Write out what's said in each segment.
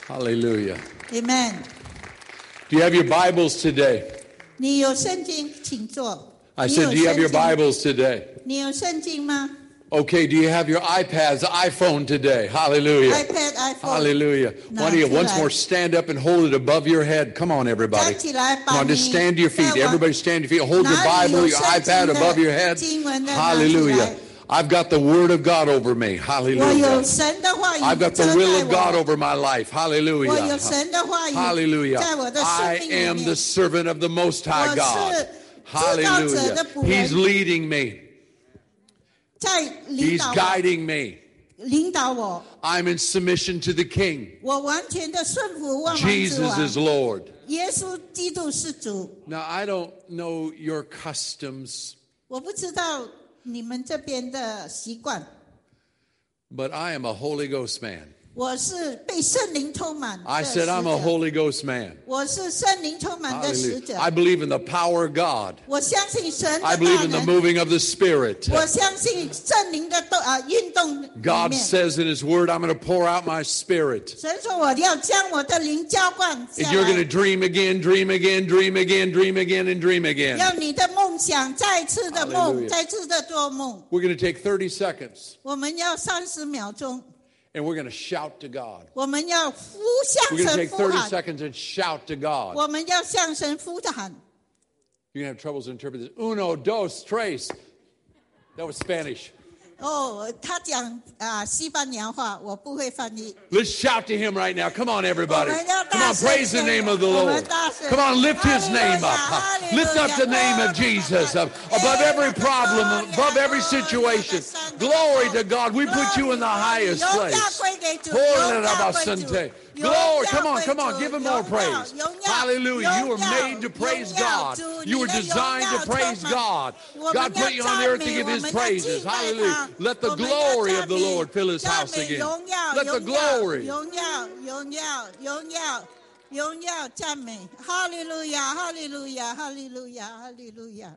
Hallelujah. Amen. Do you have your Bibles today? 你有圣经，请坐。 I said, do you have your Bibles today? 你有圣经吗 Okay, do you have your iPads, iPhone today? Hallelujah. iPad, iPhone. Hallelujah. Why don't you once more stand up and hold it above your head? Come on, everybody. 站起来， Come 把 on, 你 just stand to your feet. 在我 Everybody stand to your feet. Hold your 哪里有 Bible, your 圣经 iPad 的 above your head. 经文的拿起来。 Hallelujah. I've got the Word of God over me. 我 Hallelujah. 有神的话语 I've got 遮 the 盖 will of 我 God over my life. 我有 Hallelujah. 神的话语 Hallelujah. 在我的生 I 命里 am 面 the servant of the Most High 我 God. 是知道者的 Hallelujah. 仆人 He's leading me. 在领 He's 导我 guiding me. 领导我， I'm in submission to the King. 我完全的顺服万王之 Jesus 王。 is Lord. 耶稣基督是主。 Now, I don't know your customs, 我不知道你们这边的习惯， but I am a Holy Ghost man. 我是被圣灵充满的 I 使 said I'm a 者， Holy Ghost man. 我是圣灵充满的使 Hallelujah. 者。 I believe in the power of God. 我相信神的 I 大 believe in the 能， moving of the Spirit. 我相信圣灵的运动里 God 面。 says in His Word, I'm going to pour out my Spirit. 神说我要将我的灵浇灌 And 下 you're going to 来， dream again, dream again, dream again, dream again, and dream again. 让你的梦想再次的梦， Hallelujah. 再次的做梦。 We're going to take 30 seconds 我们要30秒钟， and we're going to shout to God. 我们要向 We're going to 神 take 呼 30 喊， seconds and shout to God. 我们要向神呼喊。 You're going to have troubles interpreting this. Uno, dos, tres. That was Spanish. 哦，他讲西班牙话，我不会翻译。 Let's shout to Him right now. Come on, everybody. 我们要 Come 大 on, 声 praise the 地 name of the 我 Lord. 们大声 Come on, lift His Hallelujah, name up. hallelujah. Lift up the name of Jesus above every problem, above every situation. Glory to God. We put you in the highest 荣耀 place. 归给主， Holy 荣耀归主 Rabasante. 荣 Glory. 耀 Come on, 归 come on. 主 Give Him more 荣耀 praise. 荣耀 Hallelujah. You were 荣耀 made to praise 荣耀 God. 主 You were 你的荣 designed 耀 to praise 充满 God. 我们 God 要 put you on the earth to 赞美 give 我 His 们要 praises. 敬拜 Hallelujah. 他 Let the 我们要 glory 赞 of the 美 Lord fill His 赞 house 美 again. 荣耀 Let the 荣耀 glory. 荣耀荣耀荣耀荣耀赞美，哈利路亚哈利路亚哈利路亚哈利路亚。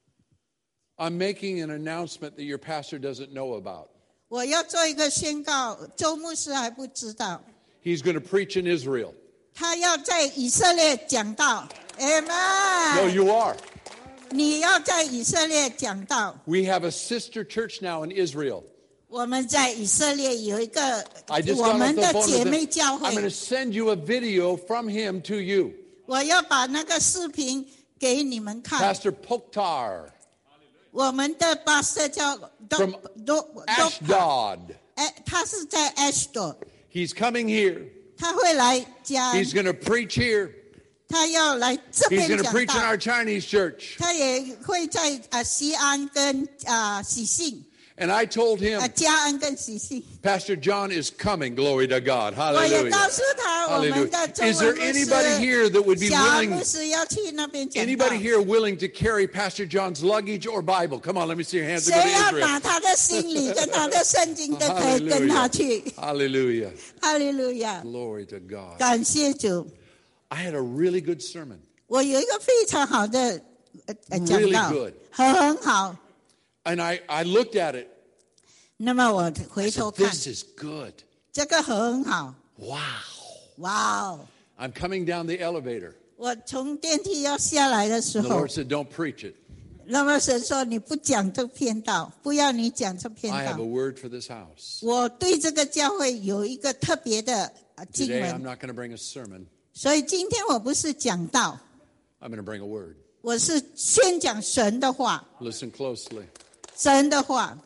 I'm making an announcement that your pastor doesn't know about. 我要做一个宣告，周牧师还不知道， He's going to preach in Israel. 他要在以色列讲道。 No, Amen。 you are. 你要在以色列讲道。 We have a sister church now in Israel. 我们在以色列有一个 I just 我 got 们 off 的 the phone 姐 with 妹 him. 教 I'm going to 会， send you a video from him to you. 我要把那个视频给你们看。 Pastor Pokhtar 我们的巴士叫 from Ashdod. 他是在 Ashdod， He's coming here. 他会来家， He's going to preach here. 他要来这 He's 边 going to 讲 preach in 道， our Chinese church. 他也会在西安跟喜信， And I told him, 嘉安跟喜信。 Pastor John is coming. Glory to God. 我也 Hallelujah. 告诉他，我们的 Hallelujah. 中 Is 文 there 牧 anybody here that would 师 be 小 willing, 牧師要去那邊講道。 anybody here willing to carry Pastor John's luggage or Bible? Come on, let me see your hands. 谁 Go to 要 Israel. 拿他的行李跟他的圣经都可以跟他去。 Hallelujah. 哈利路亚， Glory to God. 感謝主。 I had a really good sermon. 我有一个非常好的讲 Really 道 good.， 很好。 And I looked at it. 那么我 I 回 said, 头看， this is good. 这个很好。 Wow. 哇哦！ I'm coming down the elevator. 我从电梯要下来的时 The 候 Lord，said, don't preach it. 那么神说你不讲这篇道，不要你讲这篇 I have 道 a。word for this house. 我对这个教会有一个特别的经 Today, I'm 文， not going to bring a sermon. 所以今天我不是讲道， I'm going to bring a word. 我是宣讲神的话， Listen closely. 神的话。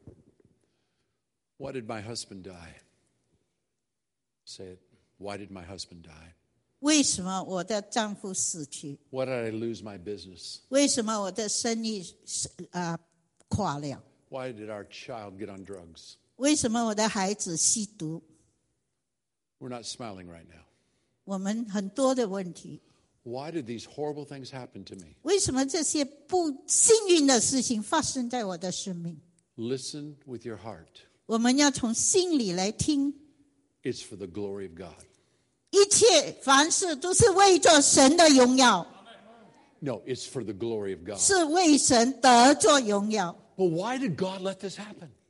Why did my husband die? Say it. Why did my husband die? 为什么我的丈夫死去？ Why did I lose my business? 为什么我的生意垮了？ Why did our child get on drugs? 为什么我的孩子吸毒？ We're not smiling right now. 我们很多的问题。 Why did these horrible things happen to me? 为什么这些不幸运的事情发生在我的生命？ Listen with your heart. 我们要从心里来听， It's for the glory of God. 一切凡事都是为着神的荣耀， No, it's for the glory of God. 是为神得做荣耀。 But why did God let this happen?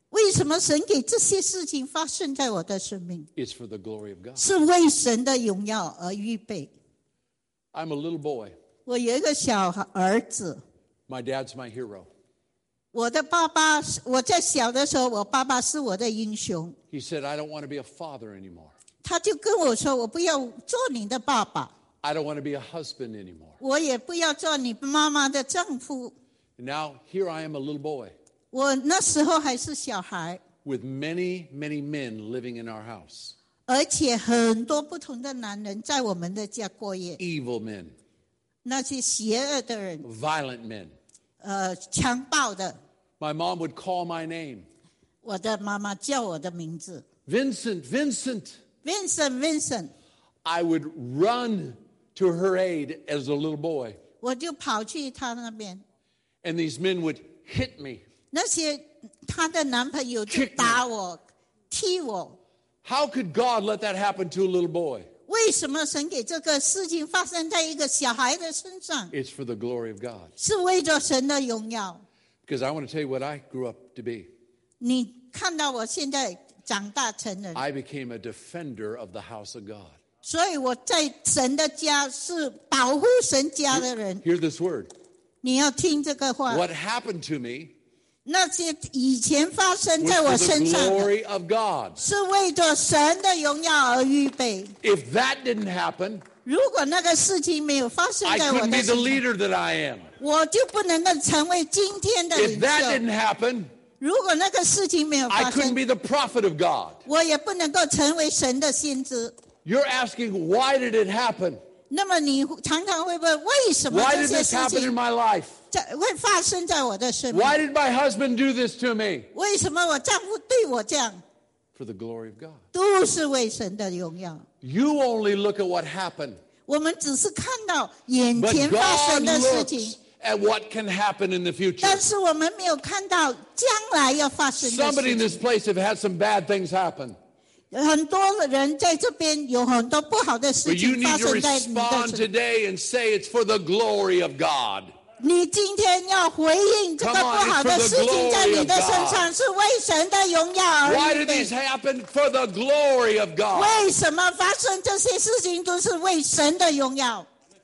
为什么神给这些事情发生在我的生命？ It's for the glory of God. 是为神的荣耀而预备。 I'm a little boy. 我有一个小儿子， My dad's my hero. 我的爸爸，我在小的时候，我爸爸是我的英雄。 He said, I don't want to be a father anymore. 他就跟我说，我不要做你的爸爸， I don't want to be a husband anymore. 我也不要做你妈妈的丈夫。 And now here I am, a little boy, 我那时候还是小孩， with many, many men living in our house. 而且很多不同的男人在我们的家过夜， Evil men, 那些邪恶的人， violent men. 强暴的。 My mom would call my name. 我的妈妈叫我的名字 Vincent, Vincent. Vincent Vincent， I would run to her aid as a little boy. 我就跑去他那边。 And these men would hit me. 那些她的男朋友就打我、踢我。 How could God let that happen to a little boy? 为什么神给这个事情发生在一个小孩的身上？ It's for the glory of God. 是为着神的荣耀。 Because I want to tell you what I grew up to be. 你看到我现在长大成人， I became a defender of the house of God. 所以我在神的家是保护神家的人。 Hear this word. 你要听这个话。 What happened to me 那些以前发生 was 在我 for the 身上的， glory of God. 是为着神的荣耀而预备。 If that didn't happen, 如果那个事情没有发生 I 在我 couldn't 的 be 身 the 上， leader that I am. 我就不能够成为今天的 If 领 that 袖。 didn't happen, 如果那个事情没有 I 发 couldn't 生， be the prophet of God. 我也不能够成为神的先知。 You're asking, why did it happen? 那么你常常会问，为什么 Why 这 did 些 this 事 happen in 情 my life? 会发生在我的生命？ Why did my husband do this to me? 为什么我丈夫对我这样？ For the glory of God. 都是为神的荣耀。 You only look at what happened, 我们只是看到眼 but 前发 God 生的事 looks 情， at what can happen in the future. 但是我们没有看到将来要发生的 Somebody in 事 this 情。 place have had some bad things happen, 很多人在这边有很多不好的事 but you 情发 need to 生在你的 respond 身上。 today and say it's for the glory of God. 你今天要回应这个 Come 不 on, 好的 it's for 事 the 情在你的 glory of 身上，是为神的荣耀 Why 而预 did 备 these。happen? For the glory of God. 为什么发生这些事情都是为神的荣耀？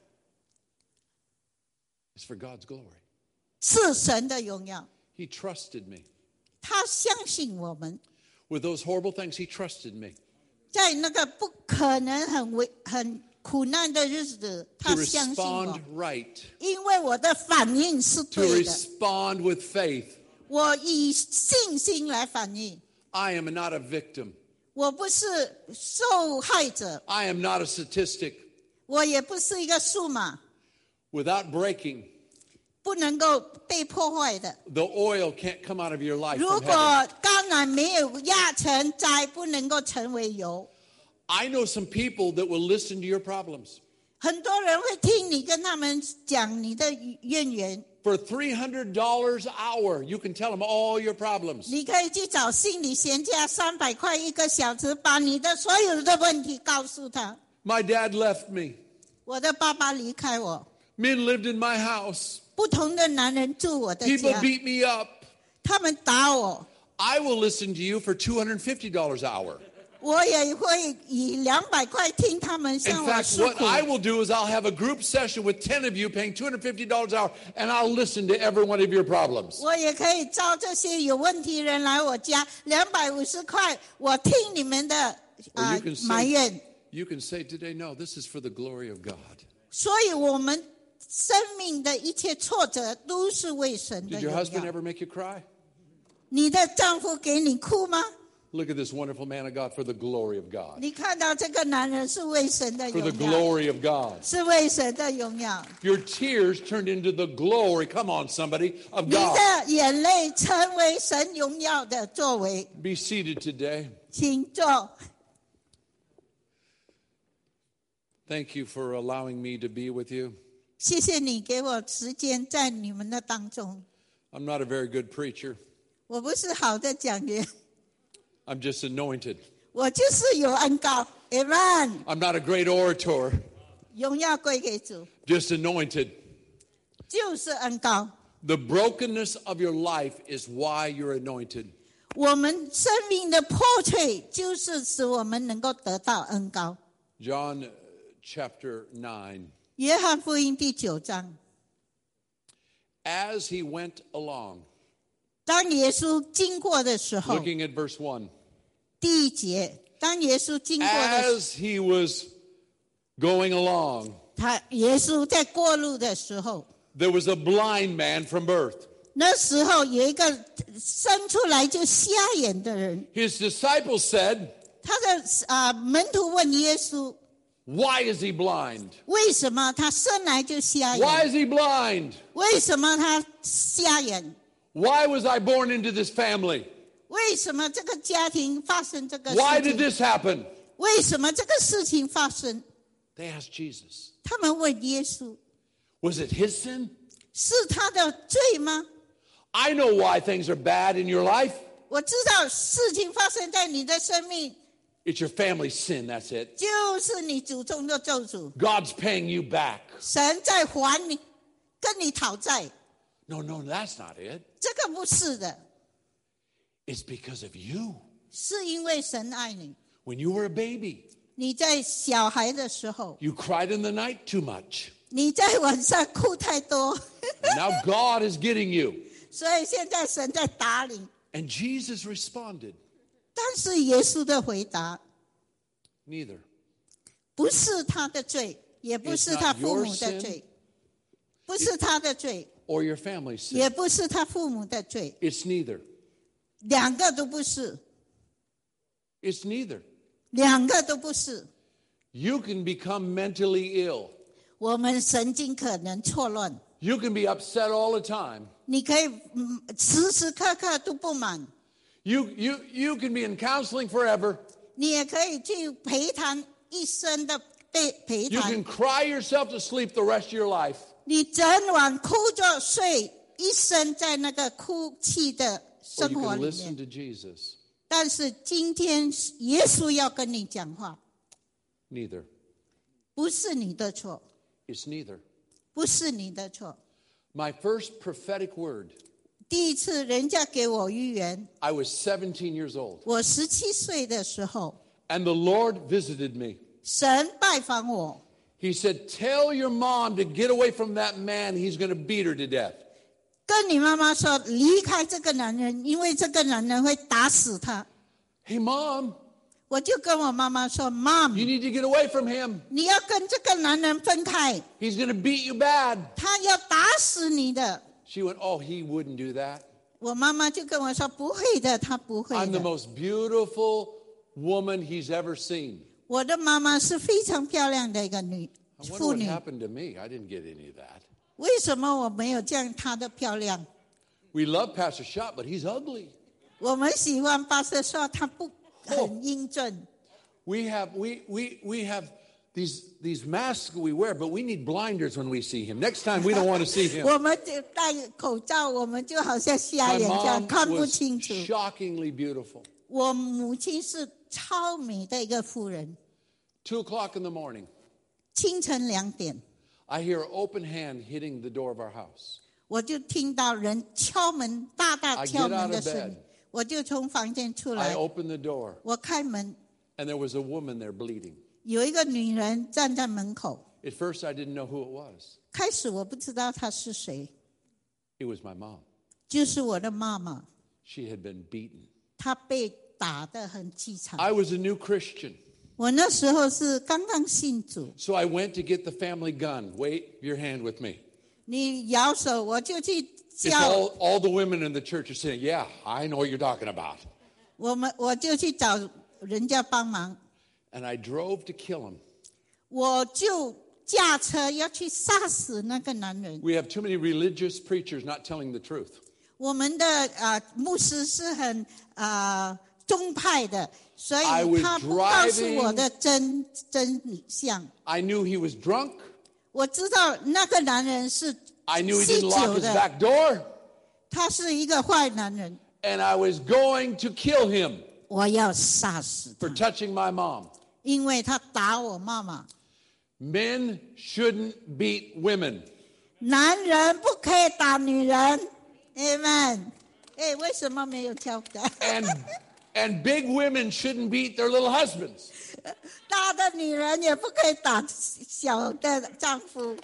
It's for God's glory. 是神的荣耀。 He trusted me. 他相信我们， With those horrible things, he trusted me 在那个不可能很苦难的日子， to 他相信我 respond，right, 因为我的反应是 to 对的， respond with faith. 我以信心来反应， I am not a victim. 我不是受害者， I am not a statistic. 我也不是一个数码， Without breaking, 不能够被破坏的。 the oil can't come out of your life 如 from 果 heaven. 橄榄没有压成灾，不能够成为油。 I know some people that will listen to your problems. 很多人会听你跟他们讲你的怨言， For $300 an hour, you can tell them all your problems. 你可以去找心理学家，300块1个小时，把你的所有的问题告诉他。 My dad left me. 我的爸爸离开我， Men lived in my house. 不同的男人住我的 People 家， beat me up. 他们打我， I will listen to you for $250 an hour. 我也会以200块听他们 In 向我 fact, 诉 what 苦。 I will do is I'll have a group session with 10 of you paying $250 an hour, and I'll listen to every one of your problems. 我也可以招这些有问题人来我家，250块，我听你们的 Or you can 埋 say, 怨。 you can say today, no, this is for the glory of God. 所以我们生命的一切挫折都是为神的 Did your 荣 husband 耀。 ever make you cry? 你的丈夫给你哭吗？ Look at this wonderful man of God for the glory of God. 你看到这个男人是为神的 For the 荣耀， glory of God. 是为神的荣耀。 Your tears turned into the glory, come on, somebody, of 你 God. 的眼泪成为神荣耀的作为。 Be seated today. 请坐。 Thank you for allowing me to be with you. 谢谢你给我时间在你们的当中。 I'm not a very good preacher. 我不是好的讲员， I'm just anointed. 我就是有恩膏。Amen， I'm not a great orator, 荣耀归给主， just anointed. 就是恩膏。 The brokenness of your life is why you're anointed. 我们生命的破碎就是使我们能够得到恩膏。 John chapter 9. 约翰福音第9章， As he went along, 当耶稣经过的时候， looking at verse 1, 第1节，当耶稣经过的时候， as he was going along, 耶稣在过路的时候， there was a blind man from birth. 那时候有一个生出来就瞎眼的人， His disciples said, 他的门徒问耶稣， why is he blind? 为什么他生来就瞎 Why 眼？ is he blind? 为什么他瞎眼？ Why was I born into this family? 为什么这个家庭发生这个 Why 事 did 情？ this happen? 为什么这个事情发生？ They asked Jesus. 他们问耶稣， Was it his sin? 是他的罪吗？ I know why things are bad in your life. 我知道事情发生在你的生命， It's your family's sin, that's it. 就是你祖宗的咒诅， God's paying you back. 神在还你，跟你讨债。 No, that's not it. 这个不是的， It's because of you. 是因为神爱你。 When you were a baby, 你在小孩的时候， you cried in the night too much. 你在晚上哭太多， And now God is getting you. 所以现在神在打你。 And Jesus responded, 但是耶稣的回答 neither. 不是他的罪，也不是他父母的罪，不是他的罪， Or your family's sin. 也不是他父母的罪， It's neither. 两个都不是， It's neither. 两个都不是。 You can become mentally ill. 我们神经可能错乱， You can be upset all the time. 你可以时时刻刻都不满， You can be in counseling forever. 你也可以去陪谈一生的陪 You 谈 can， cry yourself to sleep the rest of your life. 你整晚哭着睡，一生在那个哭泣的 Or 生 you 活 can 里 listen 面。 to Jesus. 但是今天耶稣要跟你讲话， Neither. 不是你的错， It's neither. 不是你的错。 My first prophetic word, 第一次人家给我预言， I was 17 years old. 我17岁的时候， And the Lord visited me. 神拜访我， He said, tell your mom to get away from that man. He's going to beat her to death. 跟你妈妈说离开这个男人，因为这个男人会打死他。 Hey, Mom, 我就跟我妈妈说 you ：“Mom， need to get away from him. 你要跟这个男人分开， He's going to beat you bad. 他要打死你的。” She went, oh, he wouldn't do that. 我妈妈就跟我说：“不会的，他不会 I'm the 的。 most beautiful woman he's ever seen. ” 我的妈妈是非常漂亮的一个 I wonder 妇 what 女， happened to me. I didn't get any of that. 为什么我没有这样她的漂亮？ We love Pastor Schott, but he's ugly. 我们喜欢巴瑟说他不很英俊。 We have these masks we wear, but we need blinders when we see him. Next time, we don't want to see him. 我们就戴口罩，我们就好像瞎 My 眼这样 mom 看不 was 清楚。 shockingly beautiful. 我母亲是超美的一个妇人。 2:00 in the morning, 清晨2点， I hear an open hand hitting the door of our house. 我就听到人敲门，大大 I 敲 get 门 out 的 of 声 bed. 音。我就从房间出 I 来， open the door, 我开门， and there was a woman there bleeding. 有一个女人站在门口。 At first, I didn't know who it was. 开始我不知道她是谁， It was my mom. 就是我的妈妈， She had been beaten. 她被打得很凄惨。 I was a new Christian, 我那时候是刚刚信主， so I went to get the family gun. Wave your hand with me. 你摇手，我就去 It's 叫 all the women in the church are saying, yeah, I know what you're talking about. 我就去找人家帮忙， And I drove to kill him. 我就驾车要去杀死那个男人。 We have too many religious preachers not telling the truth. 我们的牧师是很宗派的，所以 I was 他不告诉 driving- 我的真相。 I knew he was drunk. 我知道那个男人是 I knew he 酗 didn't lock 酒 his 的， back door. 他是一个坏男人， And I was going to kill him 我要杀死他 for，touching my mom. 因为他打我妈妈。 Men shouldn't beat women. 男人不可以打女人 ，Amen。 哎，为什么没有跳的？ And big women shouldn't beat their little husbands. 大的女人也不可以打小的丈夫。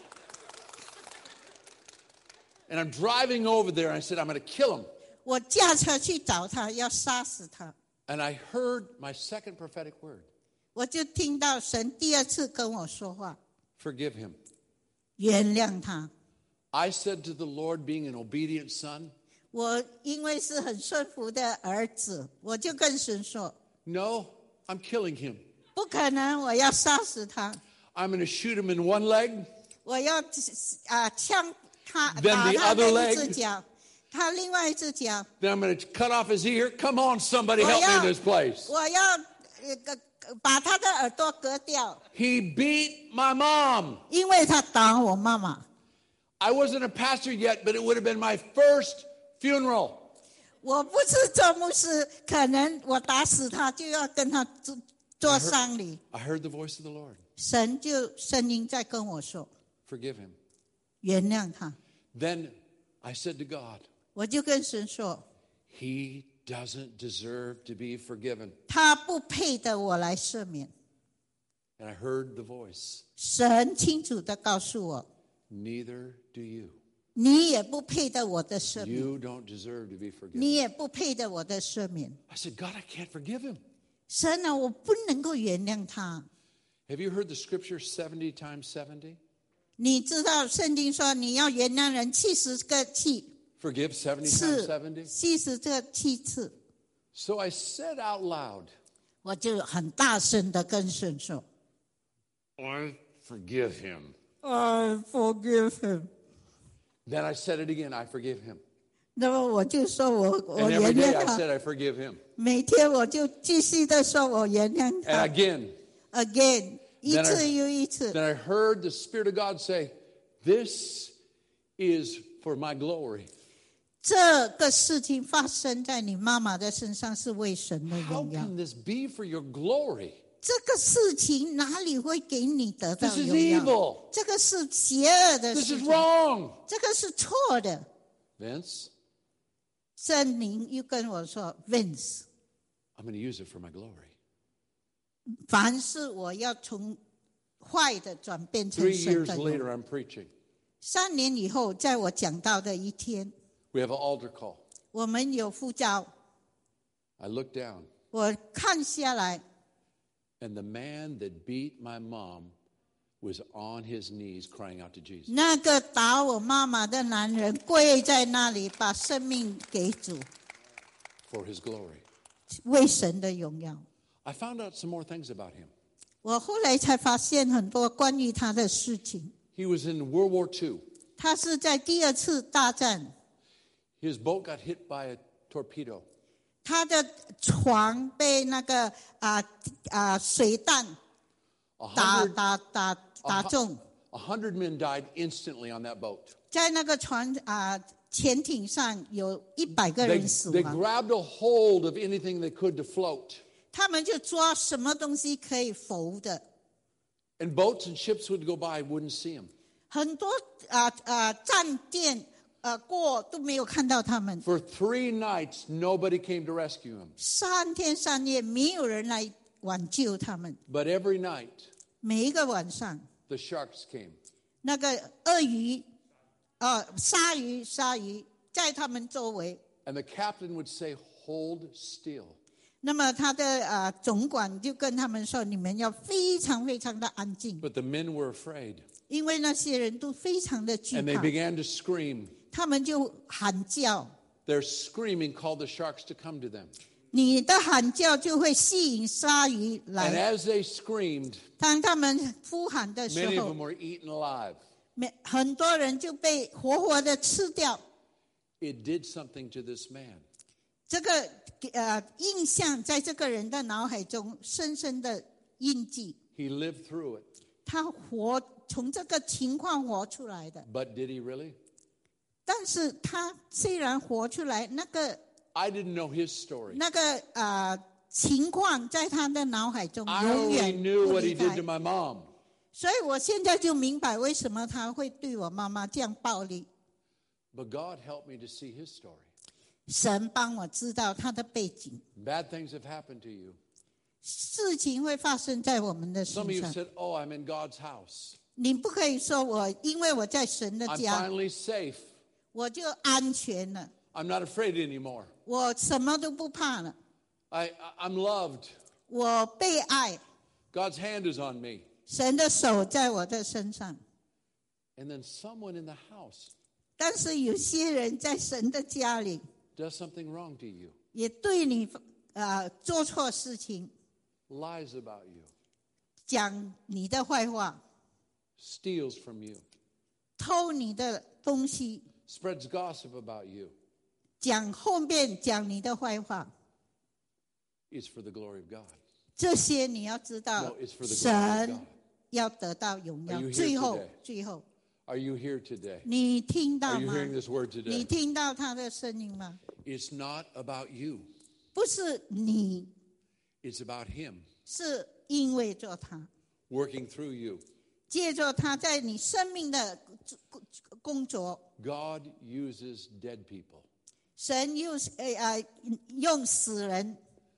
And I'm driving over there, and I said, I'm going to kill him. 我驾车去找他，要杀死他。 And I heard my second prophetic word. 我就听到神第二次跟我说话， Forgive him. 原谅他。 I said to the Lord, being an obedient son, 我因为是很顺服的儿子，我就跟神说， no, I'm killing him. 不可能，我要杀死他， I'm going to shoot him in one leg, 我要枪他 Then 打 the 他 other 的一只 leg. 脚，他另外一只脚， then I'm going to cut off his ear. Come on, somebody help me in this place. 我要把他的耳朵割掉， He beat my mom. 因为他打我妈妈。 I wasn't a pastor yet, but it would have been my first funeral. 我不是做牧师，可能我打死他就要跟他做丧礼。 I heard the voice of the Lord. 神就声音在跟我说， Forgive him. 原谅他。 Then I said to God, 我就跟神说， he doesn't deserve to be forgiven. 他不配得我来赦免。 And I heard the voice. 神清楚地告诉我， Neither do you. 你也不配得我的赦免， You don't deserve to be forgiven. 你也不配得我的赦免。 I said, God, I can't forgive him. 神啊，我不能够原谅他。 Have you heard the scripture 70 times 70? 你知道圣经说你要原谅人70个 Forgive 70 times 次， 70? 7次。 So I said out loud, 我就很大声的跟神说 I forgive him. I forgive him。 Then I said it again, I forgive him. 那么我就说我 And every 原 day 谅 I 他， said I forgive him. 每天我就继续的说我原谅 And 他 again, ，again， 一 Then 次又一次。 then I heard the Spirit of God say, this is for my glory. 这个事情发生在你妈妈的身上是为神的 How 荣耀。 can this be for your glory? 这个事情哪里会给你得到 This is 荣耀？ evil. 这个是邪恶的 This 事 is 情， wrong. 这个是错的。 Vince, 圣灵又跟我说 ，Vince， I'm going to use it for my glory. 凡事我要从坏的转变成 3 神 years 的荣 later, 耀。 I'm preaching. 3年以后，在我讲道的一天， We have an altar call. 我们有呼召， I look down, 我看下来， and the man that beat my mom was on his knees crying out to Jesus 那个打我妈妈的男人跪在那里，把生命给主， for his glory. 为神的荣耀。 I found out some more things about him. 我后来才发现很多关于他的事情。 He was in World War II. 他是在第二次大战， His boat got hit by a torpedo. 他的船被那个水弹打中， 100 men died instantly on that boat. 在那个船潜艇上有100个 They, 人死 they 亡。 grabbed a hold of anything they could to float. 他们就抓什么东西可以浮的， And boats and ships would go by, wouldn't see them. 很多战舰过都没有看到他们。 For 3 nights, nobody came to rescue him. 3天3夜没有人来挽救他们。 But every night, 每一个晚上， the sharks came. 那个鳄鱼、鲨鱼在他们周围。 And the captain would say, hold still. 那么他的总管就跟他们说：“你们要非常非常的安静， But the men were afraid. 因为那些人都非常的惧 And they 怕， began to scream. 他们就喊叫。 Their screaming called the sharks to come to them. 你的喊叫就会吸引鲨鱼 And 来。 as they screamed, 当他们呼喊的时 many of 候 them，were eaten alive. 很多人就被活活的吃掉。 It did something to this man. 这个印象在这个人的脑海中深深的印记。 He lived through it. 他从这个情况活出来的。 But did he really? 但是他虽然活出来，那个 I didn't know his story. 情况在他的脑海中 I 永 only 远 knew 不 what 离 he did 开 to。my mom. 所以我现在就明白为什么他会对我妈妈这样暴力。 But God helped me to see his story. 神帮我知道他的背景， Bad things have happened to you. 事情会发生在我们的 Some of 身 you 上。 said, oh, I'm in God's house. 你不可以说因为我在神的 I'm 家， finally safe. 我就安全了， I'm not afraid anymore. 我什么都不怕了， I'm loved. 我被爱， God's hand is on me. 神的手在我的身上。 And then someone in the house 但是有些人在神的家里 does something wrong to you, 也对你做错事情， lies about you, 讲你的坏话， steals from you, 偷你的东西， spreads gossip about you. 后面讲你的坏话， It's for the glory of God. 这些你要知 No, 道 it's for the glory of 神 God. 要得到荣 Are 耀。 you here 最后 today? 最后， Are you here today? 你听到 Are you 吗？ hearing this word 你 today? 听到他的声音吗？ It's not about you. 不是你， It's about Him 是因为做他， working through you. 借着他在你生命的工作， God uses dead people. 神用死人，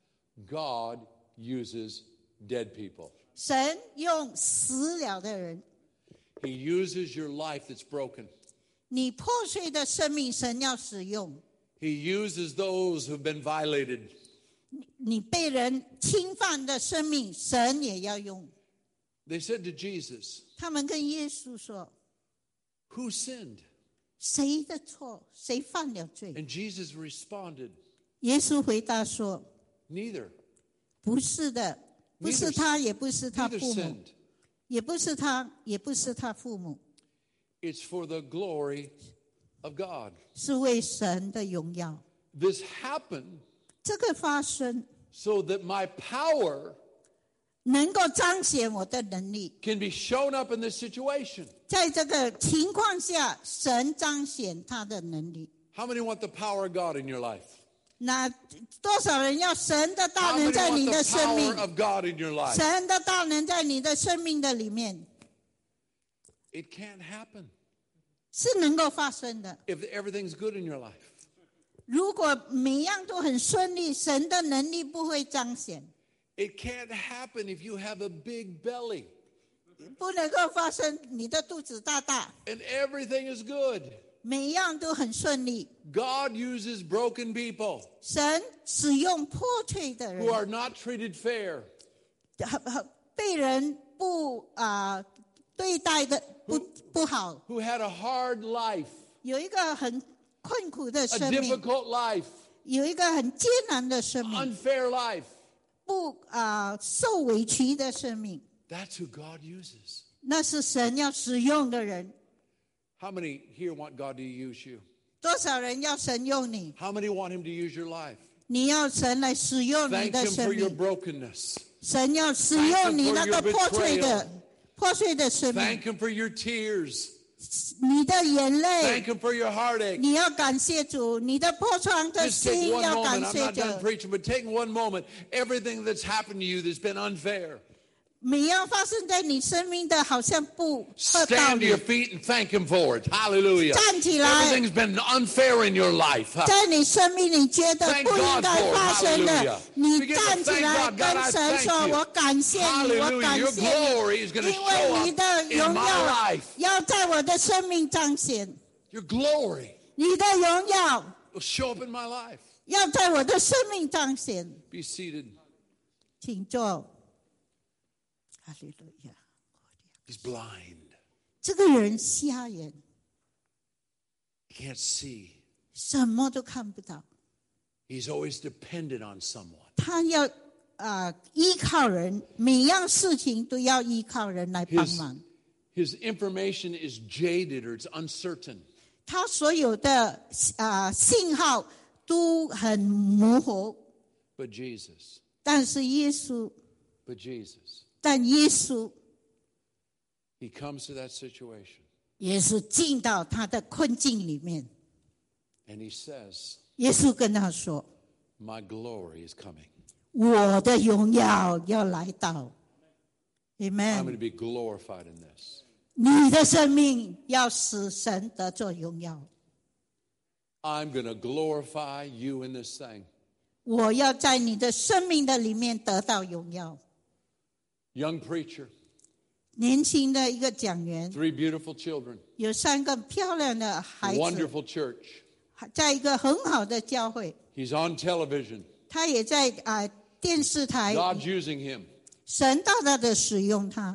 God uses dead people. 神用死了的人， He uses your life that's broken. 你破碎的生命，神要使用。 He uses those who've been violated. 你被人侵犯的生命，神也要用。 They said to Jesus, 他们跟耶稣说 who sinned?：“ 谁的错？谁犯了罪 And Jesus responded,？” 耶稣回答说 neither.：“ 不是的，不是他，也不是他 Neither 父母， sinned. 也不是他，也不是他父母， It's for the glory of God. 是为神的荣耀。 This happened 这个发生 so that my power 能够彰显我的能力， can be shown up in this situation. 在这个情况下，神彰显他的能力。 How many want the power of God in your life? 那多少人要神的大 How 能 many 在 want 你 the 的生命 power？of God in your life? 神的大能在你的生命的里面 It can't happen 是能够发生的。 if everything's good in your life. 如果每样都很顺利，神的能力不会彰显， It can't happen if you have a big belly 不能够发生你的肚子大大， and everything is good. 每样都很顺利。 God uses broken people 神使用破碎的 who 人， are not treated fair, 被人对待的不好， who had a hard life, 有一个很困苦的 a 生命， difficult life, 有一个很艰难的生命， unfair life. 受委屈的生命， That's who God uses. 那是神要使用的人。 How many here want God to use you? 多少人要神用你？ How many want Him to use your life? 你要神来使用你 Thank 的 Him 生 for your 命， brokenness. 神要使用你那个破碎的生命， Thank Him for your tears. 你的眼 Thank 泪， Him for your heartache. 你要感谢主，你的破创的 Just take 心 one 要 moment. 感 I'm 谢 not done 主。 preaching, but take one moment. Everything that's happened to you that's been unfair. 每样发生在你生命的，好像不合道 Stand to 理 your。feet and thank Him for it. Hallelujah. 站起来。 Everything's been unfair in your life. 在你生命你觉得 Thank 不应 God 该 for it. 发生 Hallelujah. 的，你 Begin to 站起 thank 来 God. 跟 God, I 神 thank 说：“ you. 我感谢你，我 Hallelujah. 感 Your 谢 glory is 你， going to 因 show 为你 up 的 in 荣 my 耀 life. 要在我的生命彰显， Your glory 你的荣耀 will show up in my life. 要在我的生命彰显。 Be seated. 请坐。哈利路亚。 He's blind. 这个人瞎眼， He can't see. 什么都看不到， He's always dependent on someone. 他要依靠人，每样事情都要依靠人来帮忙。 His information is jaded or it's uncertain. 他所有的信号都很模糊， But Jesus, 但是耶稣， but He comes to that situation 也是进到他的困境里面。 and He says, 耶稣跟他说 my glory is coming. 我的荣耀要来到 I'm going to Amen。 be glorified in this. 你的生命要使神得做荣耀。 I'm going to glorify you in this thing. 我要在你的生命的里面得到荣耀。 Young preacher, 年轻的一个讲员， 3 beautiful children, 有3个漂亮的孩子， wonderful church. 在一个很好的教会， He's on television. 他也在电视台， God's using him. 神大大的使用他。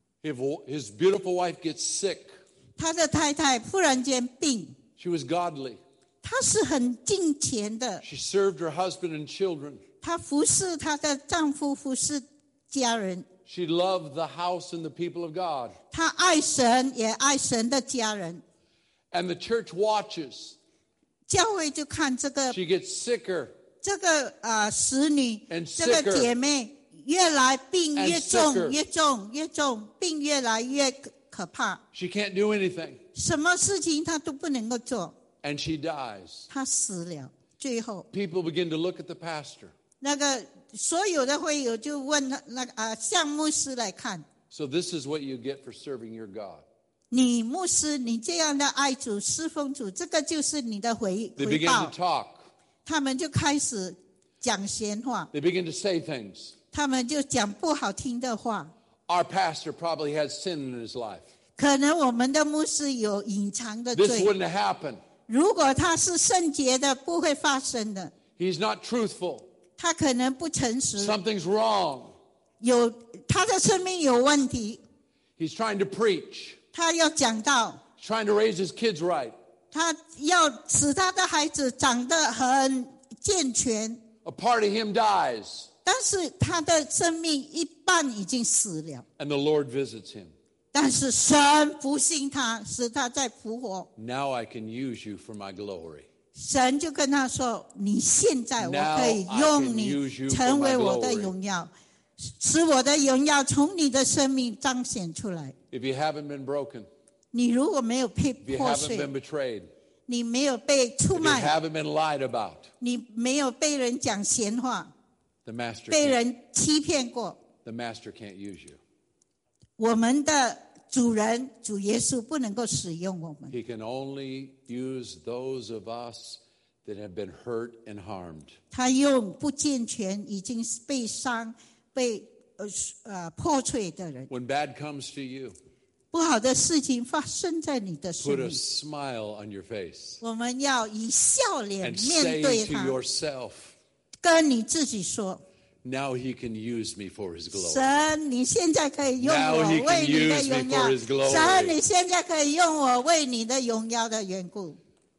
His beautiful wife gets sick. 他的太太忽然间病， She was godly. 她是很敬虔的， She served her husband and children. 她服侍她的丈夫，服侍家人， She loved the house and the people of God. 她爱神，也爱神的家人。 And the church watches. 教会就看这个 She gets sicker. 使女 And 这个 sicker. 姐妹越来病 And 越 sicker. 重，越重越重，病越来越可怕， She can't do anything. 什么事情她都不能够做， And she dies. 她死了。最后， People begin to look at the pastor. 那个所有的会友就问向牧师来看， So this is what you get for serving your God. 你牧师，你这样的爱主、侍奉主，这个就是你的回 They begin 报 to。talk. 他们就开始讲闲话， They begin to say things. 他们就讲不好听的话。 Our pastor probably has sin in his life. 可能我们的牧师有隐藏的 This 罪， wouldn't happen. 如果他是圣洁的，不会发生的。 He's not truthful. 他可能不诚实， Something's wrong. 他的生命有问题， He's trying to preach. 他要讲道， He's trying to raise his kids right. 他要使他的孩子长得很健全， A part of him dies, 但是他的生命一半已经死了。 and the Lord visits him. 但是神不信他，使他再复活。 Now I can use you for my glory. 神就跟他说：“你现在我 Now 可以 I 用 can 你 use you for 成为 my 我的 glory. 荣耀，使我的荣耀从你的生命彰显出来。 If you haven't been broken, 你如果没有被 if you 破 haven't 碎， been betrayed, 你没有被出 if you 卖， haven't been lied about, 你没有被人讲闲话， the master 被 can't, 人欺骗过， the master can't use you. 我们的主人主耶稣不能够使用我们。 He can only use those of us that have been hurt and harmed. 他用不健全、已经被伤、被破碎的人， When bad comes to you, 不好的事情发生在你的生 put a 命， smile on your face 我们要以笑脸 and 面 say 对 to 他， yourself, 跟你自己说。 now he can use me for his glory. 神，你现在可以用 Now 我 he can 为你的 use me 荣耀 for his glory.。 神，你现在可以用我为你的荣耀的缘故。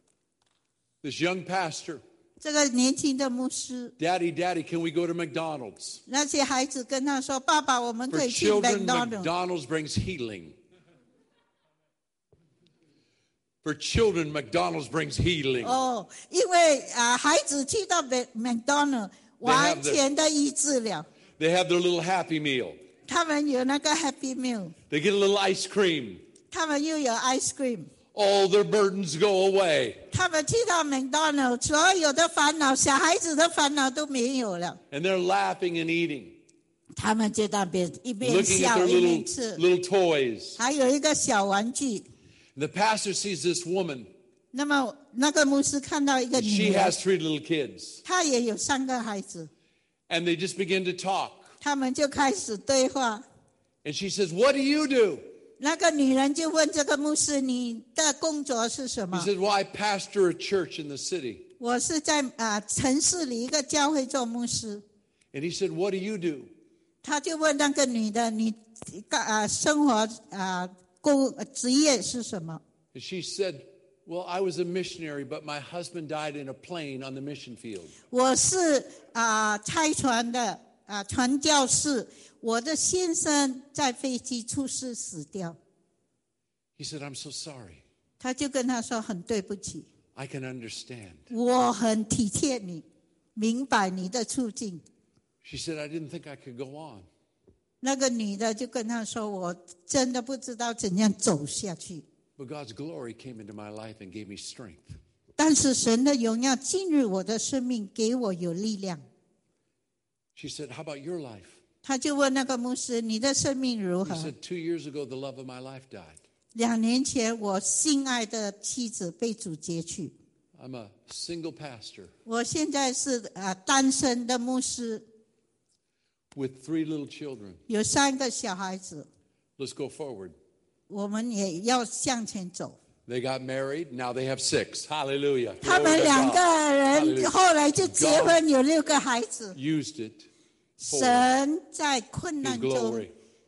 This young pastor, 这个年轻的牧师， Daddy, Daddy, can we go to McDonald's? 那些孩子跟他说：“爸爸，我们 For 可以去 children, McDonald's。 McDonald's brings healing. For children, McDonald's brings healing. 哦，因为孩子去到McDonald's 完全的医治了。 They have their little Happy Meal. 他们有那个 Happy Meal， They get a little ice cream. 他们又有 ice cream。 All their burdens go away. 他们去到 McDonald's， 所有的烦恼，小孩子的烦恼都没有了。 And they're laughing and eating, 他们就那边一边 looking at 笑 their 一边吃。 little toys. 还有一个小玩具。 The pastor sees this woman. 那么那个牧师看到一个 She 女人， has 3 little kids. 她也有3个孩子， And they just begin to talk. 他们就开始对话。 And she says, what do you do? 那个女人就问这个牧师：“你的工作是什 He 么 said, well, I pastor a church in the city.？” 我是在城市里一个教会做牧师。 And he said, what do you do? 他就问那个女的：“你生活职业是什么 And she said, well, I was a missionary, but my husband died in a plane on the mission field.？” 我是拆船的传教士，我的先生在飞机出事死掉。 He said, I'm so sorry. 他就跟他说：“很对不起， I can understand. 我很体贴你，明白你的处境。” She said, I didn't think I could go on. 那个女的就跟他说：“我真的不知道怎样走下去。 But God's glory came into my life and gave me strength. 但是神的荣耀进入我的生命，给我有力量。” She said, how about your life? 他就问那个牧师：“你的生命如 He 何 said, 2 years ago, the love of my life died.？” 2年前，我心爱的妻子被主劫去， I'm a single pastor 我现在是单身的牧师， with 3 little children. 有3个小孩子， Let's go forward. 我们也要向前走。 They got married. Now they have 6. Hallelujah. 他 Glory 们 to 2 God. 个人 Hallelujah. 后来就结婚，有6个孩子。 Used it for 神在困 His 难中 glory.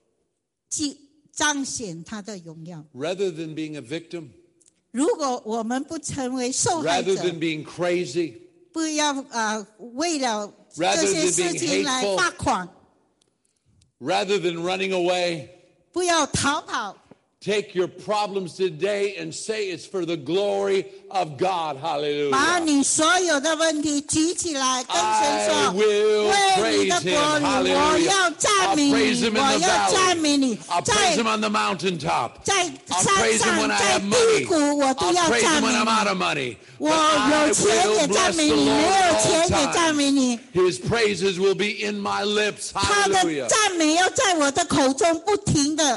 彰显他的荣耀。 Rather than being a victim, 如果我们不成为受害 rather 者， than being crazy, 不要为了 Rather 这些 than 事 being 情来 hateful 发狂， rather than running away, 不要逃跑。 take your problems today and say it's for the glory of God. 把 Hallelujah. 你所有的问题举起来，跟神 I 说： will 为你的 praise 国 him. 里，我 Hallelujah. 要赞美 I'll praise 你， him 我 in the 要赞美 valley. 你， I'll praise him on the mountaintop. 在 I'll 山 praise him 上， when I 在 have 低 money. 谷，我都 I'll 要 praise 赞 him 美 when I'm out 你。 of money. 我 But I 有钱 will 也赞 bless 美 the 你， Lord 没有 at 钱 all 也赞美 times. 你。 His praises will be in my lips. 他的 Hallelujah. 赞美要在我的口中不停的。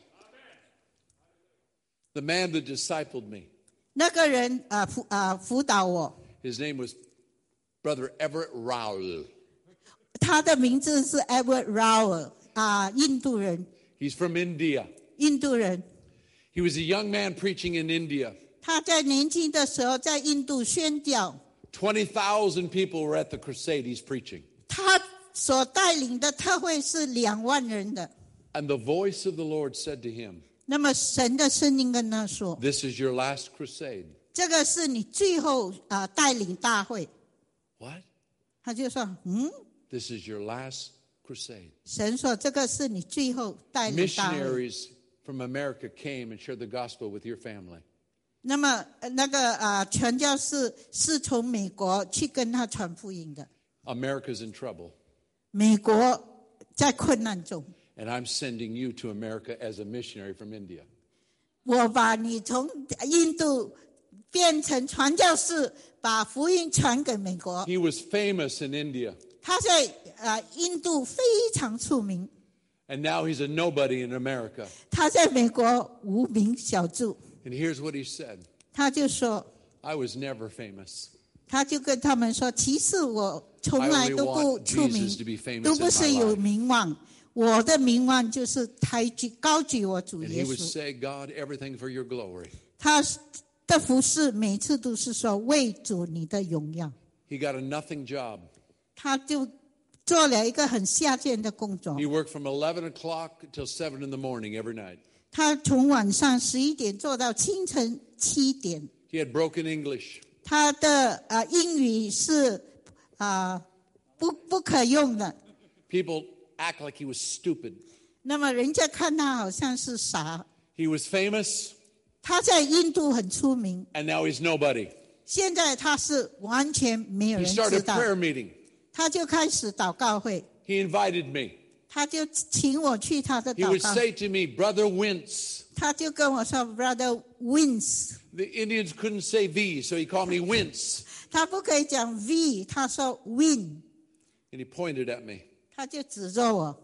The man that discipled me, 那个人辅导我， his name was Brother Everett Rowell. 他的名字是 Edward Rowell 印度人。 He's from India. 印度人， He was a young man preaching in India. 他在年轻的时候在印度宣教， 20,000 people were at the crusade he's preaching. 他所带领的特会是2万人的。 And the voice of the Lord said to him, 那么神的声音跟他说 this is your last crusade.：“ 这个是你最后带领大会。” What? 他就说：“ This is your last crusade. 神说这个是你最后带领大会。” Missionaries from America came and shared the gospel with your family. 那么那个传教士是从美国去跟他传福音的。 America's in trouble. 美国在困难中， And I'm sending you to America as a missionary from India. 我把你从印度变成传教士，把福音传给美国。 He was famous in India. 他在印度非常出名， And now he's a nobody in America. 他在美国无名小卒。 And here's what he said. 他就说， I was never famous. 他就跟他们说，其实我从来都不出名 I only want Jesus to be famous， 都不是 in my 有 life 名望。我的名望就是高举我主 And 耶 he would 稣。 say, God, everything for your glory. 他的服侍每次都是说为主你的荣耀。 He got a nothing job. 他就做了一个很下贱的工作。 He worked from 11 o'clock till 7 in the morning every night. 他从晚上11点做到清晨7点。 He had broken English. 他的英语是不可用的。 People act like he was stupid. 那么人家看他好像是傻。 He was famous, 他在印度很出名， and now he's nobody. 现在他是完全没有 He 人知 started 道。 prayer meeting. 他就开始祷告会， He invited me. 他就请我去他的 He 祷 would 告， say to me, Brother Wince. 他就跟我说 ，Brother Wins， The Indians couldn't say V, so he called me Wince. 他不可以讲 V， 他说 Win， And he pointed at me. 他就指着我。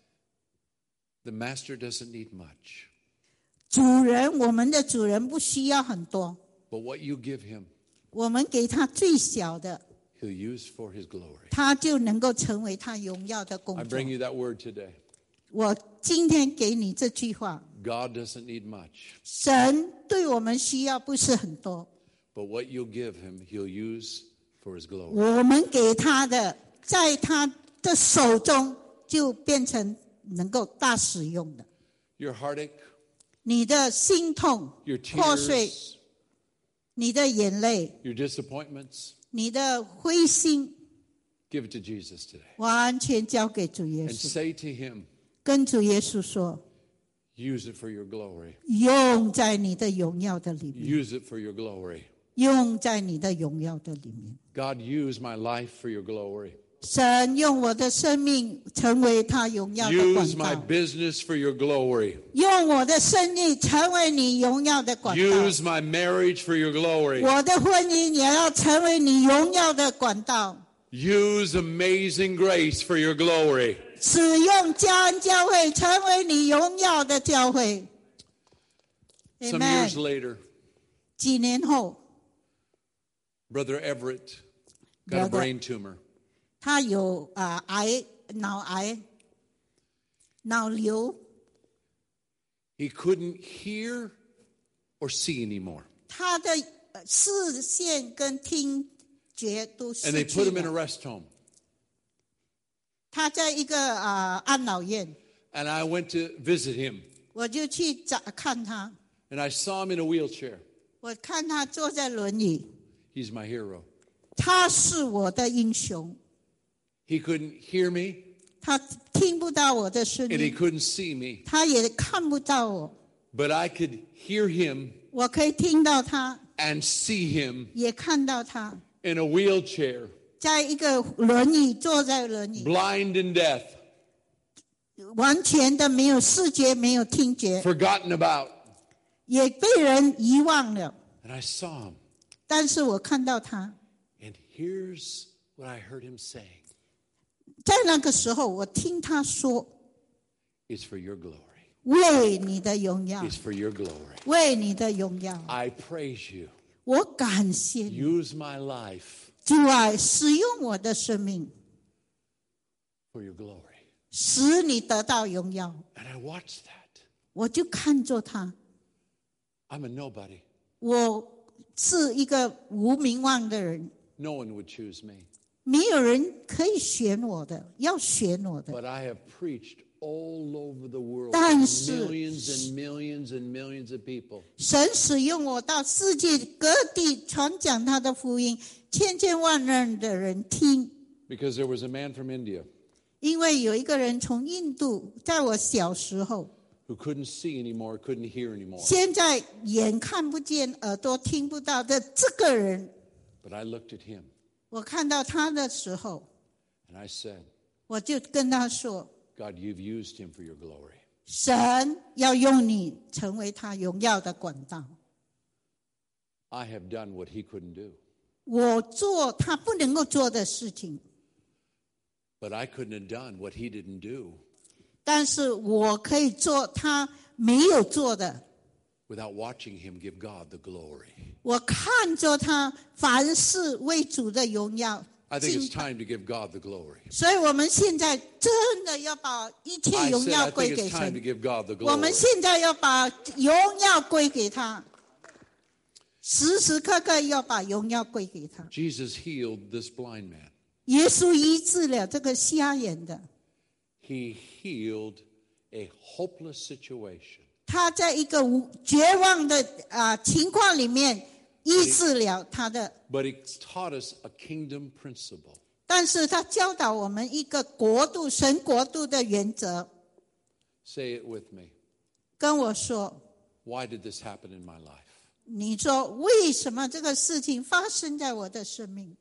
The master doesn't need much, 主人，我们的主人不需要很多， but what you give him, 我们给他最小的， he'll use for his glory. 他就能够成为他荣耀的工 I 作 bring。you that word today. 我今天给你这句话， God doesn't need much, 神对我们需要不是很多， but what you give him, he'll use for his glory. 我们给他的，在他的手中就变成能够大使用的。 Your heartache, 你的心痛 your 破碎， tears, 你的眼泪， your disappointments, 你的灰心， give it to Jesus today. 完全交给主耶 And 稣， say to him, 跟主耶稣说， use it for your glory. 用在你的荣耀的里面， Use it for your glory. 用在你的荣耀的里面。 God, use my life for your glory. 神用我的生命成为他荣耀的管 Use my 道， business for your glory. 用我的生意成为你荣耀的管道。 Use my marriage for your glory. 我的婚姻也要成为你荣耀的管道。 Use Amazing Grace for your glory. 使用嘉恩教会成为你荣耀的教会。 Some years Amen。 later, 几年后， Brother Everett got a Brother- brain tumor. 他有脑癌、脑瘤， He couldn't hear or see anymore. 他的视线跟听觉都 And 失 they 去 put him in a 了。 rest home. 他在一个安老院， And I went to visit him. 我就去看他， And I saw him in a wheelchair. 我看他坐在轮椅， He's my hero. 他是我的英雄。 He couldn't hear me 他听不到我的声 and he 音， couldn't see me. 他也看不到我， But I could hear him 我可以听到他， and see him 也看到他， in a wheelchair, 在一个轮椅坐在轮椅， blind and deaf, 完全的没有视觉，没有听觉， forgotten about. 也被人遗忘了。 And I saw him. 但是我看到他， And here's what I heard him saying. 在那个时候，我听他说 It's for your glory. 为你的荣耀， It's for your glory. 为你的荣耀， I praise you. 我感谢你， Use my life 主啊，使用我的生命， for your glory. 使你得到荣耀。 And I watched that. 我就看着他， I'm a nobody. 我是一个无名望的人， No one would choose me. 没有人可以选我的，要选我的。 But I have preached all over the world 但 to 是 millions and millions and millions of people. 神使用我到世界各地传讲他的福音，千千万万的人听。 Because there was a man from India 因为有一个人从印度，在我小时候， who couldn't see anymore, couldn't hear anymore. 现在眼看不见、耳朵听不到的这个人， But I looked at him 我看到他的时候， and I said, 我就跟他说 God, you've used him for your glory.：“ 神要用你成为他荣耀的管道。 I have done what he couldn't do. 我做他不能够做的事情， But I couldn't have done what he didn't do 但是我可以做他没有做的。 without watching him give God the glory. 我看着他凡事为主的荣耀。” I think it's time to give God the glory. 所以我们现在真的要把一切 I 荣 said, 耀 I 归 think 给 it's time to 神。 give God the 我们 glory. 现在要把荣耀归给他，时时刻刻要把荣耀归给他。 Jesus healed this blind man. 耶稣医治了这个瞎眼的， He healed a hopeless situation. 他在一个绝望的情况里面医治了他的， But he taught us a kingdom principle. 但是他教导我们一个国度神国度的原则。 Say it with me. 跟我说， Why did this happen in my life? 你说为什么这个事情发生在我的生命？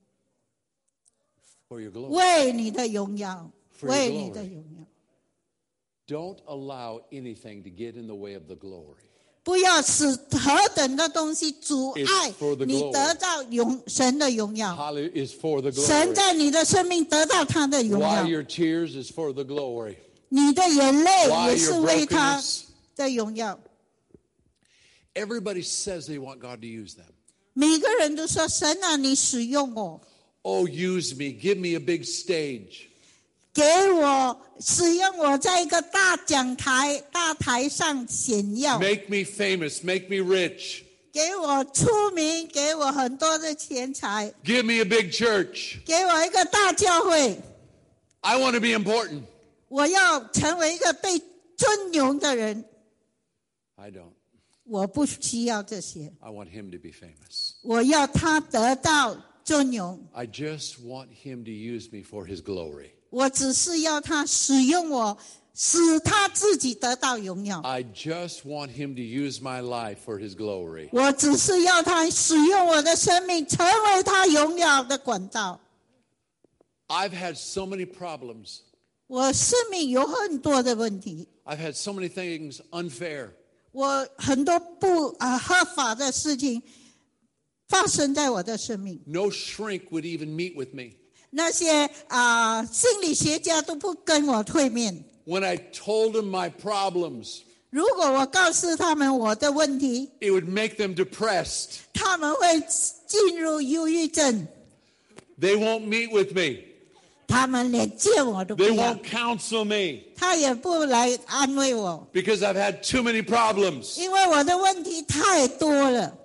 For your glory. 为你的荣耀， For your 为你的 glory. 荣耀。 Don't allow anything to get in the way of the glory. 不要使何等的东西阻碍 It's for the 你 glory. 得到神的荣耀。 Hallelujah is for the 神 glory. 在你的生命得到他的荣 Why 耀， your tears is for the glory. 你的眼泪 Why 也是 your 为他 brokenness. 的荣耀。 Everybody says they want God to use them. 每个人都说：“神啊，你使用我， Oh, use me. Give me a big stage. 给我使用我，在一个大讲台、大台上显耀， Make me famous. Make me rich. 给我出名，给我很多的钱财， Give me a big church. 给我一个大教会。 I want to be important. 我要成为一个被尊荣的人。 I don't. 我不需要这些， I want him to be famous. 我要他得到尊荣。 I just want him to use me for his glory. 我只是要他使用我，使他自己得到荣耀。 I just want him to use my life for his glory. 我只是要他使用我的生命，成为他荣耀的管道。 I've had so many problems. 我生命有很多的问题， I've had so many things unfair. 我很多不合法的事情发生在我的生命。 No shrink would even meet with me. 那些心理学家都不跟我会面。 When I told them my problems, 如果我告诉他们我的问题， it would make them depressed. 他他们会进入忧郁症， They won't meet with me. 他们连见我都不 They 要 won't，counsel me 他也不来安慰我， because I've had too many problems. 因为我的问题太多了。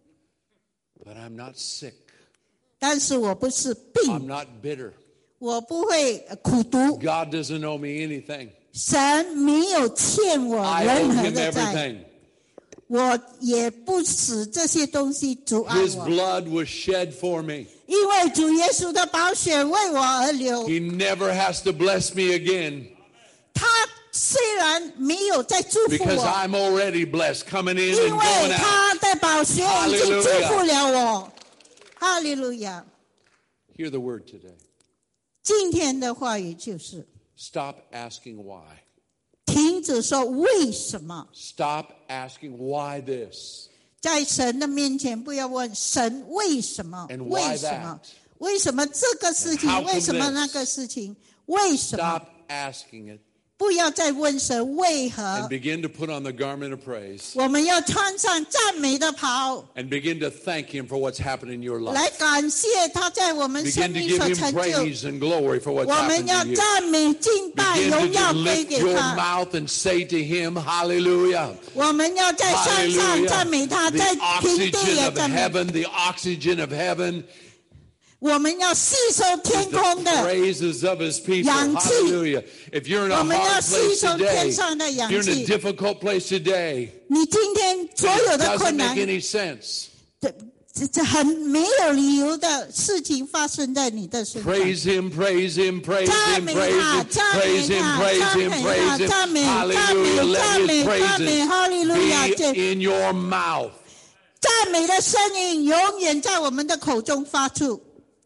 But I'm not sick. 但是我不是 I'm 病， not bitter. 我不会苦毒， God doesn't owe me anything. 神没有欠我 I owe 任何 him 的债， everything. 我也不使这些东西阻碍 His 我， blood was shed for me. 因为主耶稣的宝血为我而流。 He never has to bless me again 他虽然没有在祝福 because 我， I'm already blessed coming in 因 and 为 going out. 他的宝血已经祝福了我。哈利路亚！ Hear the word today. 今天的话语就是 Stop asking why. 停止说为什么， Stop asking why this. 在神的面前不要问神为什么， And why 为什么 that?， 为什么这个事 And how 情， come 为什么 this? 那个事情，为什么？ Stop asking it 不要再问神为何 and，begin to put on the garment of praise 我们要穿上赞美的袍， and begin to thank him for what's happened in your 来 life. 感谢他在我们生 Begin to 命 give 所 him 成就。 praise and glory for what's 我们 happened 要 to you. 赞美、敬拜、 Begin 荣 to 耀 just 归 lift 给 your 他。 mouth and say to him, hallelujah. 我们要在山上赞美他， Hallelujah. 在 The 平地 oxygen 也 of 赞美。 heaven, the oxygen of heaven, 我们要吸收天 the 空的， praises of his people. 氧气。 Hallelujah. If you're in a 我们要 hard 吸 place 收天 today, 上的氧 if you're in a 气。 difficult place today, 你今天所 it 有的 doesn't 困 make 难， any sense. 这很没有理由的事情发生在你的身上。 Praise him, praise him, praise 赞 him, 美 praise 他， him, 赞 praise 美 him, 他， praise 赞 him, 美他， praise him. 赞美，赞 Hallelujah. 美， Let 赞 his 美，赞美， praises 哈利路亚！ be in your mouth. 赞美的声音永远在我们的口中发出。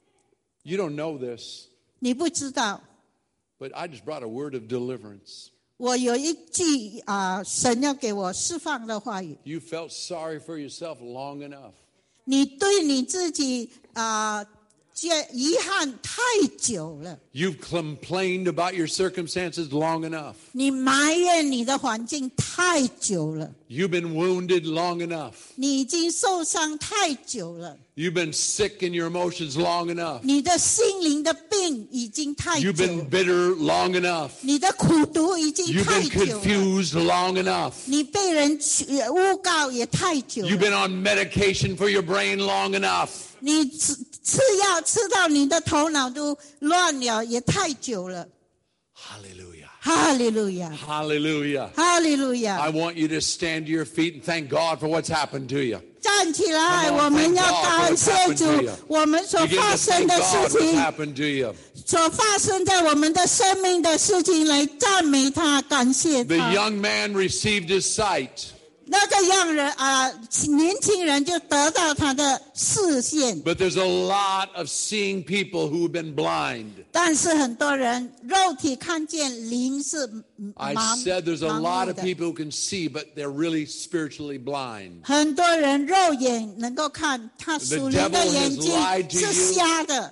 You don't know this, 你不知道， but I just brought a word of deliverance. 我有一句神要给我释放的话语。 You felt sorry for yourself long enough. 你对你自己觉遗憾太久了， You've complained about your circumstances long enough. 你埋怨你的环境太久了， You've been wounded long enough. 你已经受伤太久了， You've been sick in your emotions long enough. 你的心灵的病已经太久 You've been 了， bitter long enough. 你的苦毒已经 You've 太 been 久了， confused long enough. 你被人诬告也太久 You've 了， been on medication for your brain long enough. 你吃药吃到你的头脑都乱了也太久了。 Hallelujah. 哈利路亚， Hallelujah. 哈利路亚！ I want you to stand to your feet and thank God for what's happened to you. 站起来， Come on, 我们要 thank God 感 for 谢 what's happened 主 to you.， 我们所 Begin 发 to 生 thank 的 God 事 what's 情， happened to you. 所发生在我们的生命的事情，来赞美他，感谢 The 他。 young man received his sight, 那个年轻人就得到他的视线， but there's a lot of seeing people who've been blind. 但是很多人肉体看见，灵是 I 盲 said there's a 盲 lot 目 of 的。 people who can see, but they're really spiritually blind. 很多人肉眼能够看，他属灵的眼睛 devil has lied to 是 you. 瞎的，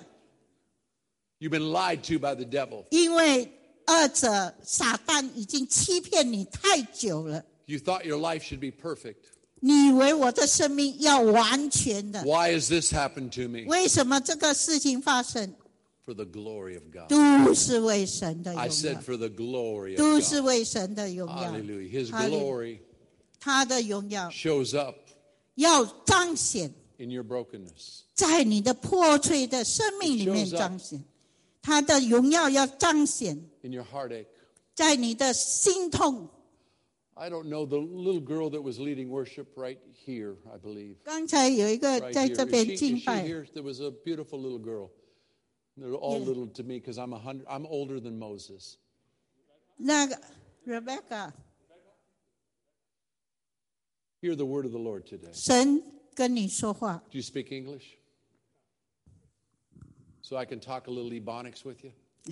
You've been lied to by the devil. 因为二者撒旦已经欺骗你太久了。 You thought your life should be perfect. 你以为我的生命要完全的？ Why has this happened to me? 为什么这个事情发生？ For the glory of God. 都是为神的荣 I 耀， said for the glory 都 of 是 God. 为神的荣耀。 Hallelujah. His 哈利 glory 他的荣耀 shows up 要彰显 in your brokenness. 在你的破碎的生命里面 It shows up 彰显，他的荣耀要彰显 In your heartache. 在你的心痛。 I don't know the little girl that was leading worship right here, I believe. 刚才有一个 Right 在 here. 这 Is 边 she 敬拜， here? There was a beautiful little girl. They're all Yeah. little to me because I'm older than Moses. 那个 Rebecca， Hear the word of the Lord today. 神跟你说话， Do you speak English? So I can talk a little Ebonics with you?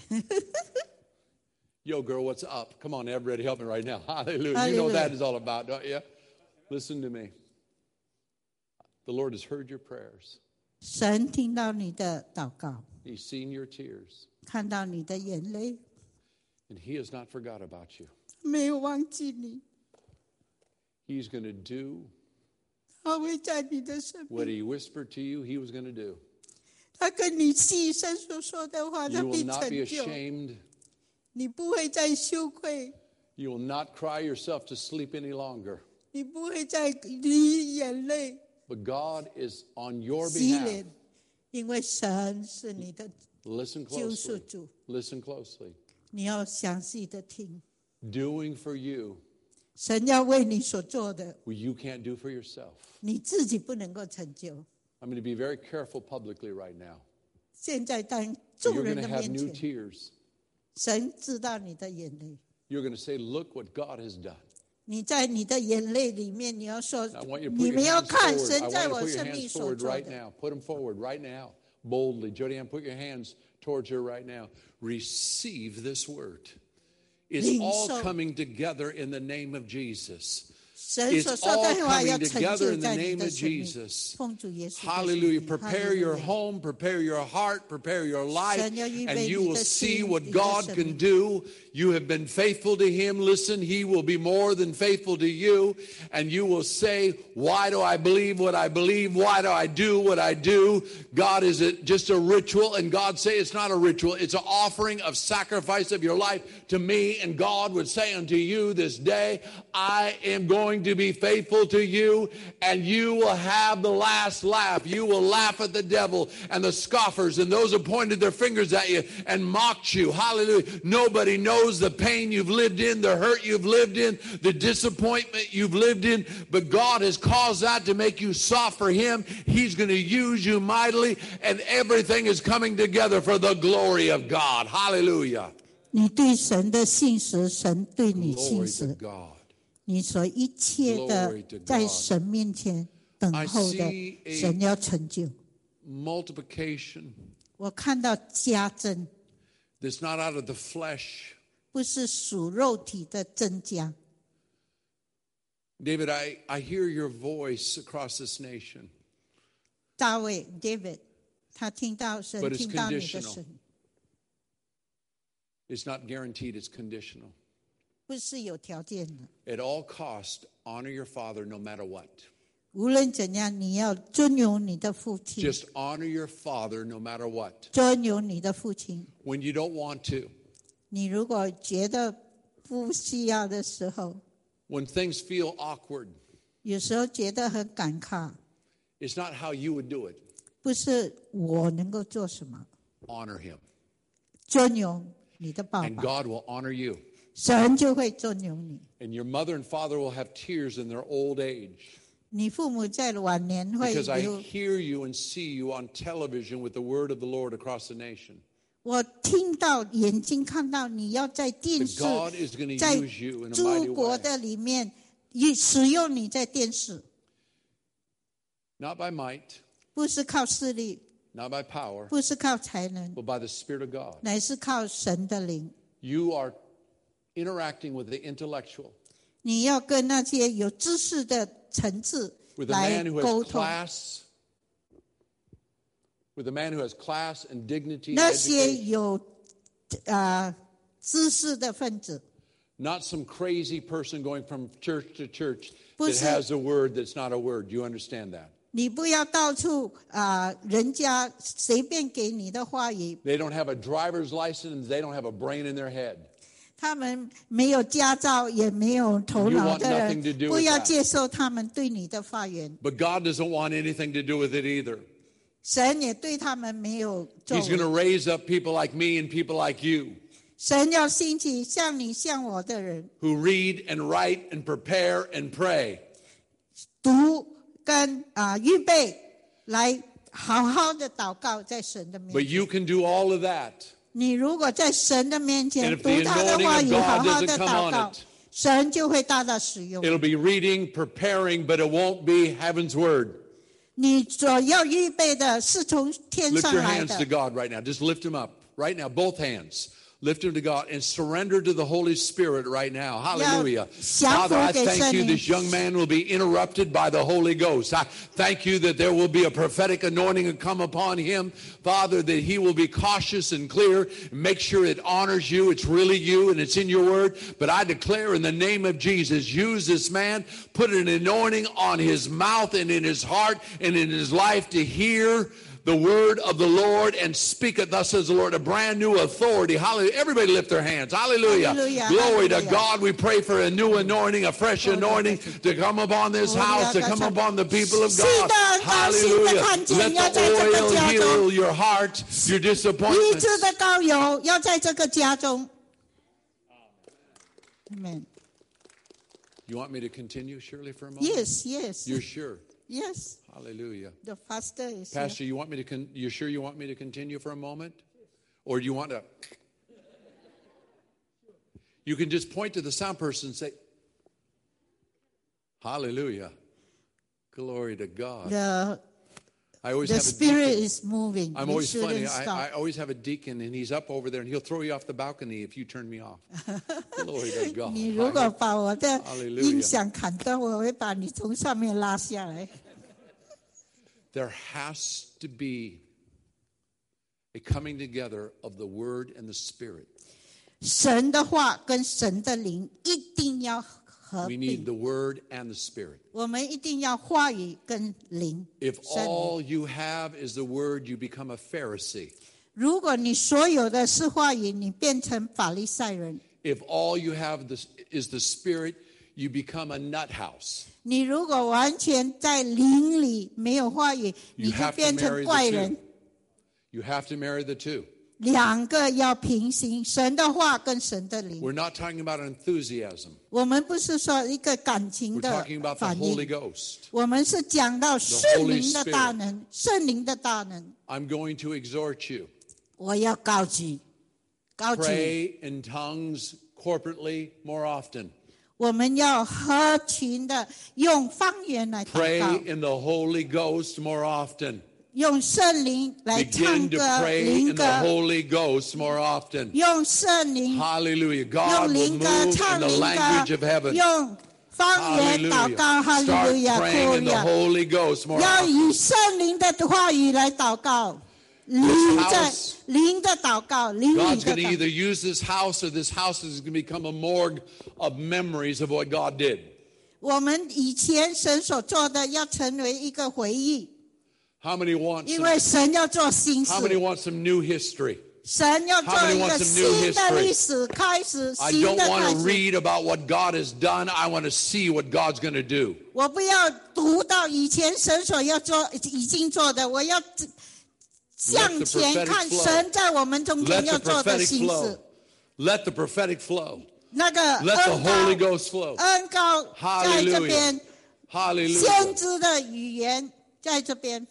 Yo, girl, what's up? Come on, everybody, help me right now. Hallelujah. You know what that is all about, don't you? Listen to me. The Lord has heard your prayers. 神听到你的祷告， He's seen your tears. 看到你的眼泪， And He has not forgot about you. 没有忘记你， He's going to do 他会在你的生 What 命， he whispered to you, he was going to do. 他跟你细声所说的话，他 You 必 will not 成 be 就。 ashamed. 你不会再羞愧， You will not cry yourself to sleep any longer. 你不会再流眼泪 But God is on your 洗 behalf. 脸，因为神是你的 Listen 救赎 closely. 主。 Listen closely. 你要详细的听， Doing for you 神要为你所做的， what you can't do for yourself. 你自己不能够成就。 I'm going to be very careful publicly right now. 现在当 But 众 you're 人 going 的 to have 面 new 前， tears. 神知道你的眼泪。 You're going to say, look what God has done. 你在你的眼泪里面，你要说 I want you to put 你 your 们要 hands 看 forward. 神 I 在 want you to 我 put your 生命 hands 所 forward 做 right 的。 now. Put them forward right now. Boldly. Jody Ann, put your hands towards her right now. Receive this word. It's all 领受。 coming together in the name of Jesus. 神所 It's 说 all 的话要 coming 成 together 就 in the 在你 name 的 of 生命。 Jesus. 奉主耶稣的 Hallelujah. 圣名 Prepare your 哈利路亚 home, prepare your heart, prepare your life, 神要预备 and you 你 will 的 see 心， what 你的 God 生 can 命。 do. You have been faithful to Him. Listen, He will be more than faithful to you. And you will say, why do I believe what I believe? Why do I do what I do? God, is it just a ritual? And God say it's not a ritual. It's an offering of sacrifice of your life to me. And God would say unto you this day, I am going to be faithful to you, and you will have the last laugh. You will laugh at the devil and the scoffers and those who pointed their fingers at you and mocked you. Hallelujah. Nobody knows the pain you've lived in, the hurt you've lived in, the disappointment you've lived in, but God has caused that to make you soft for Him. He's going to use you mightily, and everything is coming together for the glory of God. Hallelujah. 你对神的信实，神对你信 Glory to 实， God. 你所一切的 Glory to God. 在神面前等候 I 的 see，a 神要成就。 Multiplication 我看到加增， that's not out of the flesh. 不是属肉体的增加。 David, I hear your voice across this nation. 大卫 David， 他听到神 But it's 听到你的 conditional. 声， It's not guaranteed, it's conditional. 不是有条件的。 At all cost, honor your father no matter what. 无论怎样，你要尊荣你的父亲， Just honor your father no matter what. 尊荣你的父亲。 When you don't want to, 你如果觉得不需要的时候， when things feel awkward, 有时候觉得很感慨， it's not how you would do it. 不是我能够做什么， Honor him. 尊荣你的爸 And 爸， God will honor you. 神就会尊荣你。 And your mother and father will have tears in their old age. 你父母在晚年会 Because I 流。 hear you and see you on television with the word of the Lord across the nation. 我听到眼睛看到你要在电 That 视， God is going to 在 use you in a 诸 mighty 国 way. 的里面使用你在电视， Not by might, 不是靠势力， not by power, 不是靠才能， but by the Spirit of God. 乃是靠神的灵。 You are interacting with the intellectual, 你要跟那些有知识的层次 with a 来 man who 沟 has 通， class, with a man who has class and dignity, 那些 education. 有知识的分子， Not some crazy person going from church to church 不 that 是 has a word that's not a word. You understand that? 你不要到处人家随便给你的话语， They don't have a driver's license. They don't have a brain in their head. 他们没有驾照也没有头 You 脑 want 的 nothing to 人， do 不 with 要 that. 接受他们对你的发言。 But God doesn't want anything to do with it either. 神也对他们没有作 He's going to 为。 raise up people like me and people like you 神要兴起像你像我的人， who read and write and prepare and pray. 读跟预备来好好的祷告，在神的面 But 前。 you can do all of that. 你如果在神的面 And 前 if 读 the 他的 anointing 话 of 语， God 好好 doesn't 的 come 祷 on 告 it,， 神就会大大使用。 it'll be reading, preparing, but it won't be heaven's word. 你所要预备的是从天 Lift 上 your 来 hands to 的。 God right now. Just lift them up right now, both hands. Lift him to God and surrender to the Holy Spirit right now. Hallelujah. 降 Father, 服 I 给 thank 圣 you 灵。 this young man will be interrupted by the Holy Ghost. I thank you that there will be a prophetic anointing to come upon him. Father, that he will be cautious and clear. Make sure it honors you. It's really you and it's in your word. But I declare in the name of Jesus, use this man. Put an anointing on his mouth and in his heart and in his life to hear the word of the Lord and speak it. Thus says the Lord, a brand new authority. Hallelujah. Everybody lift their hands. Hallelujah. Hallelujah. Glory Hallelujah. to God. We pray for a new anointing, a fresh anointing to come upon this house, to come upon the people of God. Hallelujah. Let the oil heal your heart, your 医 disappointments. 治的膏油要在这个家中。Amen. You want me to continue, Shirley, for a moment? Yes, yes, You're sure? yes. Hallelujah. The pastor is here. Pastor, you sure you want me to continue for a moment? Or do you want to? You can just point to the sound person and say, hallelujah. Glory to God. I always The have a spirit deacon. is moving. I'm We always funny. shouldn't stop. I always have a deacon, and he's up over there, and he'll throw you off the balcony if you turn me off. Glory to God. 你如果把我的 Hallelujah. 音响砍断，我会把你从上面拉下来。 There has to be a coming together of the Word and the Spirit. 神的话跟神的灵一定要合 We need 并， the Word and the Spirit. 我们一定要话语跟灵。 If 圣灵 all you have is the Word, you become a Pharisee. 如果你所有的是话语，你变成法利赛人； If all you have is the Spirit, you become a nut house. 你如果完全在灵里没有话语， You 你就 have to 变 marry 成 the 怪 two. 人。 You have to marry the two. 两个要平行，神的话跟神的灵。 We're not talking about enthusiasm. 我们不是说一个感 We're 情的 talking about the 反 Holy 应， Ghost. 我们是讲到圣灵的大能，圣灵的大能。 I'm going to exhort you. 我要高举，高举， Pray in tongues corporately more often. 我们要合群的用方言来祷 Pray 告， in the Holy Ghost more often. 用圣灵来唱 Begin to 歌、 pray 灵 in the 歌， Holy Ghost more often. 用圣灵 Hallelujah. 用 God will 灵歌 move in 唱 the 灵 language of 歌， heaven. 用方言祷告，哈利 Start 路亚， praying in the 亚， Holy Ghost more 要 often. 以圣灵的话语来祷告，灵在 house- 灵的祷告，灵里 God's 的 going to 祷 either use this house or this house is going to become a morgue of memories of what God did. 我们以前神所做的要成为一个回忆， How many want 因 some, 为神要做新 how many 事， want some new history? 神要做 How many 一 want 个 some new 新的 history? 历史开始， I 新 don't 的 want 开 to 始。 read about what God has done. I want to see what God's going to do. 我不要读到以前神所要做已经做的，我要向前看 prophetic flow. 神在我们中 Let 间 the 要做的 prophetic 新 flow. 事。 Let the prophetic flow. 那个 Let the 恩 Holy 高 Ghost flow. 恩高在这边， Hallelujah. 先知的语言在这边。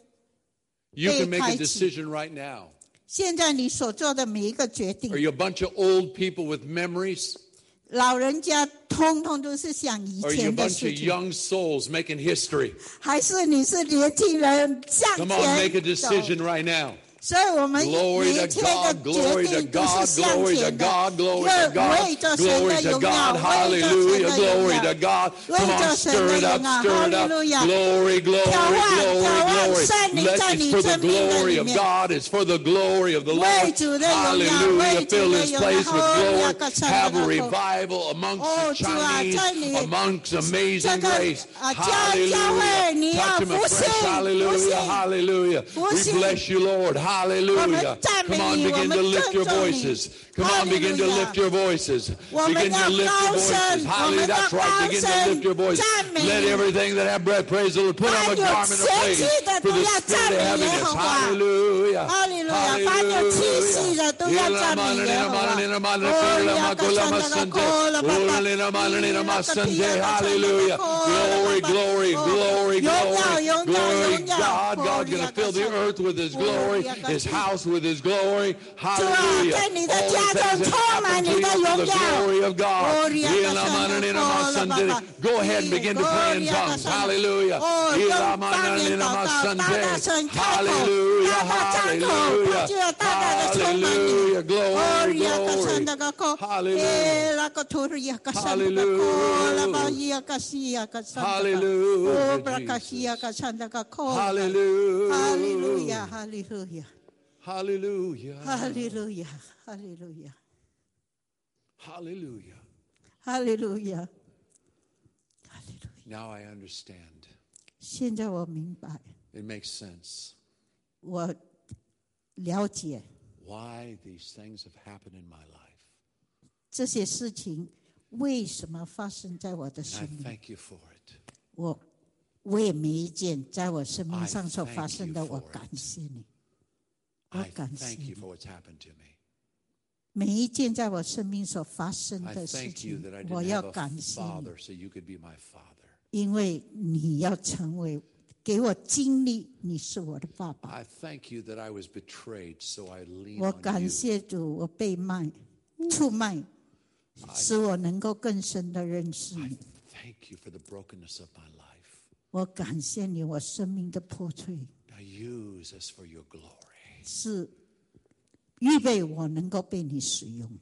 You can make a 被开启。 decision right now. 现在你所做的每一个决 Are 定， you a bunch of old people with memories? 老人家通通都是想以 Or are you a 前的 bunch 事 of 情， young souls making history? 还是你是年轻人向 Come on, make a 前走？ decision right now. 所以我们 Glory 每 to 一天的 God, glory 决 to 定都 God, 是向 glory to 前的， God, glory 为 to God, 为着神 glory 的 to 荣耀， God, 为着神 hallelujah, 的荣 glory 耀 to God. 为 Come 着 on, 神 stir 的 it 荣 up, 耀， stir 哈 it 利 up. 路亚！ Glory, glory, 眺望 glory, 眺望 glory. 圣灵 Let 在 it's 你 for the 生命的 glory 里 of 面。 God. It's for the glory of the 为 Lord. 主的荣耀， Hallelujah. 为主 Fill 的 this 荣 place 耀， with 哦， glory. 那个神 Have 的 a 口。 revival amongst 哦， the 主啊，在你 Chinese, amongst 这 amazing 个 grace. 教会你 Hallelujah. 要 Touch them 复兴， afresh. 复 Hallelujah. 兴。 Hallelujah. 复 We 兴。 bless you, Lord. 我 Hallelujah. 们赞美 Come on, 你，我 begin 们 to lift 尊 your 重你。 voices. Come on, begin to 哈利路亚。 lift your voices. 我们 Begin 要 to lift 高 your 声， voices. 我们 Hallelujah. 要 That's 高 right. Begin to 声 lift your voices. 赞美 Let 你。 everything that have breath praise the Lord. Put on a 凡有 garment of 血 praise 气的 for 都 the 要 spirit 赞 of 美耶 heaviness. 和华。 Hallelujah. 哈利路亚！凡有气息的都要赞美耶和华。 Hallelujah. Glory, glory, glory, glory, glory. God, God's going to fill the earth with His glory, His house with His glory. Hallelujah. All the things that happen to you for the glory of God. Go ahead and begin to pray in tongues. Hallelujah. Hallelujah. Hallelujah. Hallelujah. Hallelujah. Glory, glory. Hallelujah. Hallelujah. Hallelujah. Hallelujah. Hallelujah. Hallelujah. Hallelujah. Hallelujah. Now I understand. 现在我明白， It makes sense 我了解 why these things have happened in my life. 这些事情为什么发生在我的 And I 生命。 thank you for it. 我为每一件在我生命 I 上所 thank 发生的， you for 我 it. 感谢你，我 I 感谢 thank 你 you。for what's happened to me. 每一件在我生命所发生 I 的事 thank you 情 that I， 我 didn't 要 have a 感谢你， father so you could be my father. 因为你要成为给我经历，你是我的爸爸。 I thank you that I was betrayed so I lean 我 on 感 you. 谢主，我被卖、出卖，使我能够更深的认识 I 你。 thank you for the brokenness of my life. 我感谢你，我生命的破碎 Now use us for your glory. 是预备我能够被你使用。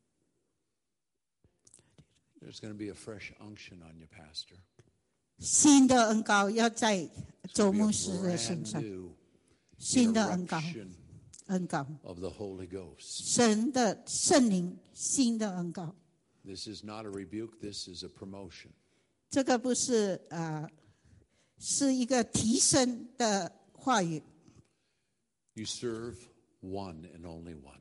There's going to be a fresh unction on you, Pastor. 新的恩膏要在 There's 周 going to be 牧 a 师的身 brand 上， new 新的恩膏， eruption 恩膏， of the Holy Ghost. 神的圣灵，新的恩膏。 This is not a rebuke, this is a promotion. 这个不是是一个提升的话语。 You serve one and only one.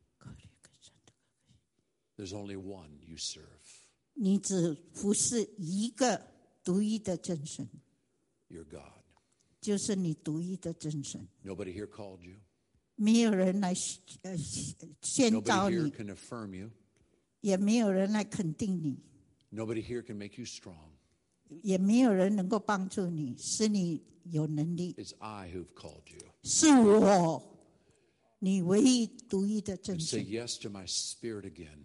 There's only one you serve. 你只服侍一个独一的真神， Your God. 就是你独一的真神。 Nobody here called you. 没有人来宣召 Nobody here 你， can affirm you. 也没有人来肯定你， Nobody here can make you strong. 也没有人能够帮助你，使你有能力。 It's I who've called you. 是我，你唯一独一的真 Say 神。 yes to my spirit again.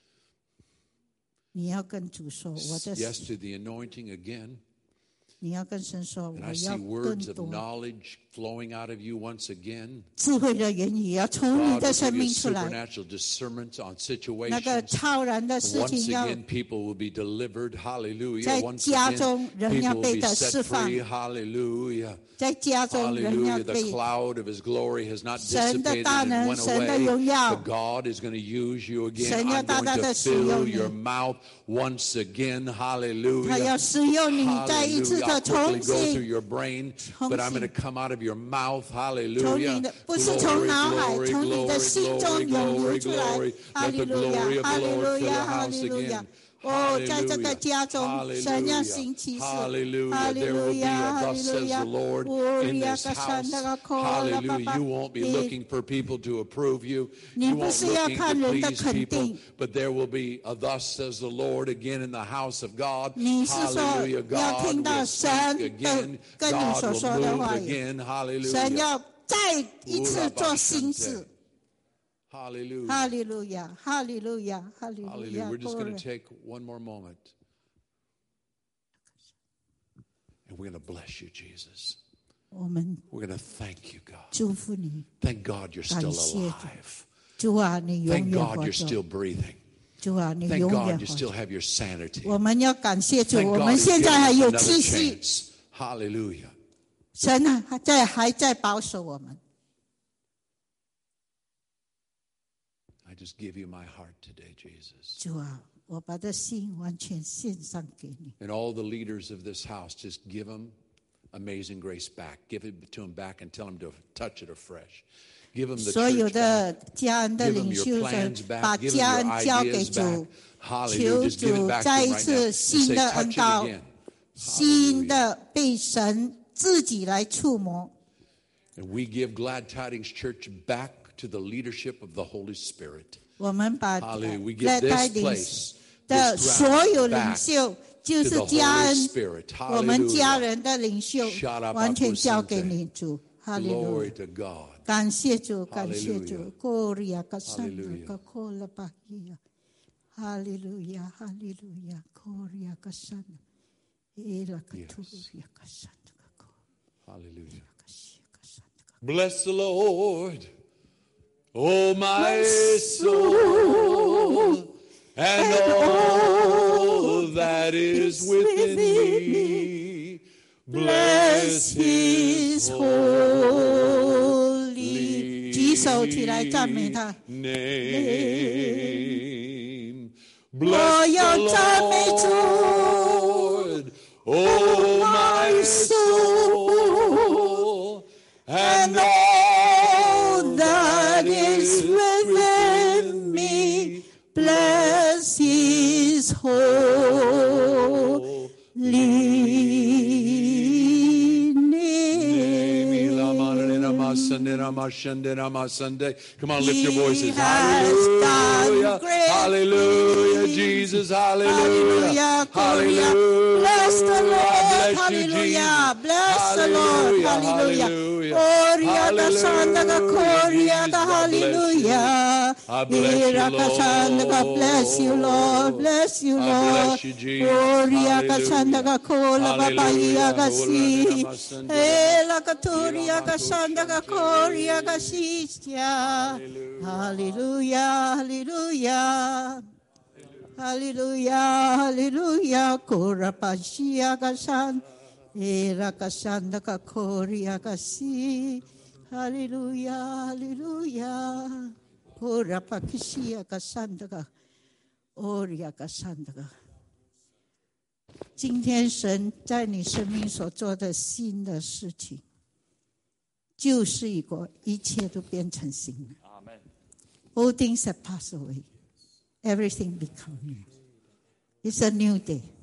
你要跟主说，我的 Yes to the anointing again. 你要跟神说， And 我 I 要 see 更 words of 多 knowledge flowing out of you once again. 智慧的言语，要从你 God 的 will 生 give you 命出来。 supernatural discernment on 那个 situations. 超然的事 Once 情要 again, people will be delivered. Hallelujah. 在 Once 家 again, 中人要 people 被 will be 得 set 释放， free. Hallelujah. 在家中人要 Hallelujah. The 被 cloud of his glory has not 神的 dissipated 大 and 能、 went 神的 away. 荣耀 But God is going to use you again. 神要 I'm 大大 going 地 to 使用 fill 你。 your mouth once again. 他 Hallelujah. 要使用你，再一次 Hallelujah. 的 I'll quickly 重 go through 新 your brain, but I'm going to come out of your mouth. 从 Hallelujah. 你的不是从 Glory, 脑海， glory, 从你的 glory, 心中 glory, 涌流 glory, 出来。 glory. 哈 Let 利 the 路亚， glory of 哈 the 利 Lord 路 fill 亚， the 哈 house 利路亚 again.。 哦，在这个 Hallelujah. 家中，神要 Hallelujah. 行其事。 Hallelujah. 哈利 There 路 will be 亚， a 哈 thus 利路 says 亚 the。Lord 哦 in 呀， this 个山 house. 那个口了，爸 Hallelujah. 爸 You won't be 你 looking for people to approve you. 你 You 不 won't 是要 looking 看 to 人的 please 肯 people, 定， but there will be a thus says the Lord again in the house of God. 你是说 Hallelujah. 要 God 听到 will 神 speak 的 again. 跟你 God 所 will 说的 move 话语。 again. 神 Hallelujah. 要再一次做新事。 Hallelujah. 哈利路亚，哈利路亚，哈利路 Hallelujah. 亚。 We're just going to Glory take one more moment. And we're going to bless you, Jesus. 我们 We're going to thank you, God. 祝福你， Thank God you're still 感谢主。 alive. 主啊，你永 Thank 远 God 活 you're 着。 still breathing. 主啊，你 Thank 永 God 远 you 活 still 着。 have your sanity. 我们要感谢主， Thank 我 God 们 he's 现 given 在还 us 有 another 气息， chance. Hallelujah. 神啊还在保守我们。 I just give you my heart today, Jesus. 主啊，我把这心完全献上给你。 And all the leaders of this house, just give them amazing grace back. Give it to them back and tell them to touch it afresh. Give them the 所有 church 的 back. 家人的 Give them 领 your 袖 plans 神 back. 把 Give 家 them 人 your 交给 ideas 主 back.，Hallelujah. 求 Just give it 主 back to 再 them 一 right now. 次 And 新 say, 的恩 touch it 膏， again. 新 Hallelujah. 的被神自己来触摸。 And we give Glad Tidings Church back to the leadership of the Holy Spirit. 我们把 Hallelujah. We give 在 this 带领 place, 的 this 所有 ground 领 back 袖，就 to 是 the 家 Holy 人， Spirit. 我们家 Hallelujah. 人的领袖 Sharabakusante. 完全交给你主。哈利路 Glory 亚， to God. 感谢主，感谢 Hallelujah. 主。过里亚个山 Hallelujah. 个过了巴伊亚，哈利路亚，哈利路亚，过里亚个山，伊拉个图亚个山个过， Hallelujah. 个西个山个。 Bless the Lord, Oh, my soul, and all that is within me, bless His holy 举手起来赞美他。 name. 我 Bless 要 the 赞美主。 Lord, oh, my soul, and all that is within me, Bless His holy name. Come on, lift your voices. He has Hallelujah. done great Hallelujah, things. Jesus. Hallelujah. Hallelujah. Hallelujah. Bless the Lord. Bless you, Hallelujah. Jesus. Bless the Lord. Hallelujah. Hallelujah. Hallelujah. I bless you, Bless you, Lord. Bless you, I Lord. bless you, Jesus. Hallelujah. Hallelujah. Hallelujah, hallelujah, korapashia kasan, era kasanda kakoria kasi. Hallelujah, hallelujah, korapakishia kasanda ka, oria kasanda ka. 今天神在你生命所做的新的事情，就是一切都变成新了。All things have passed away. Everything become new. It's a new day.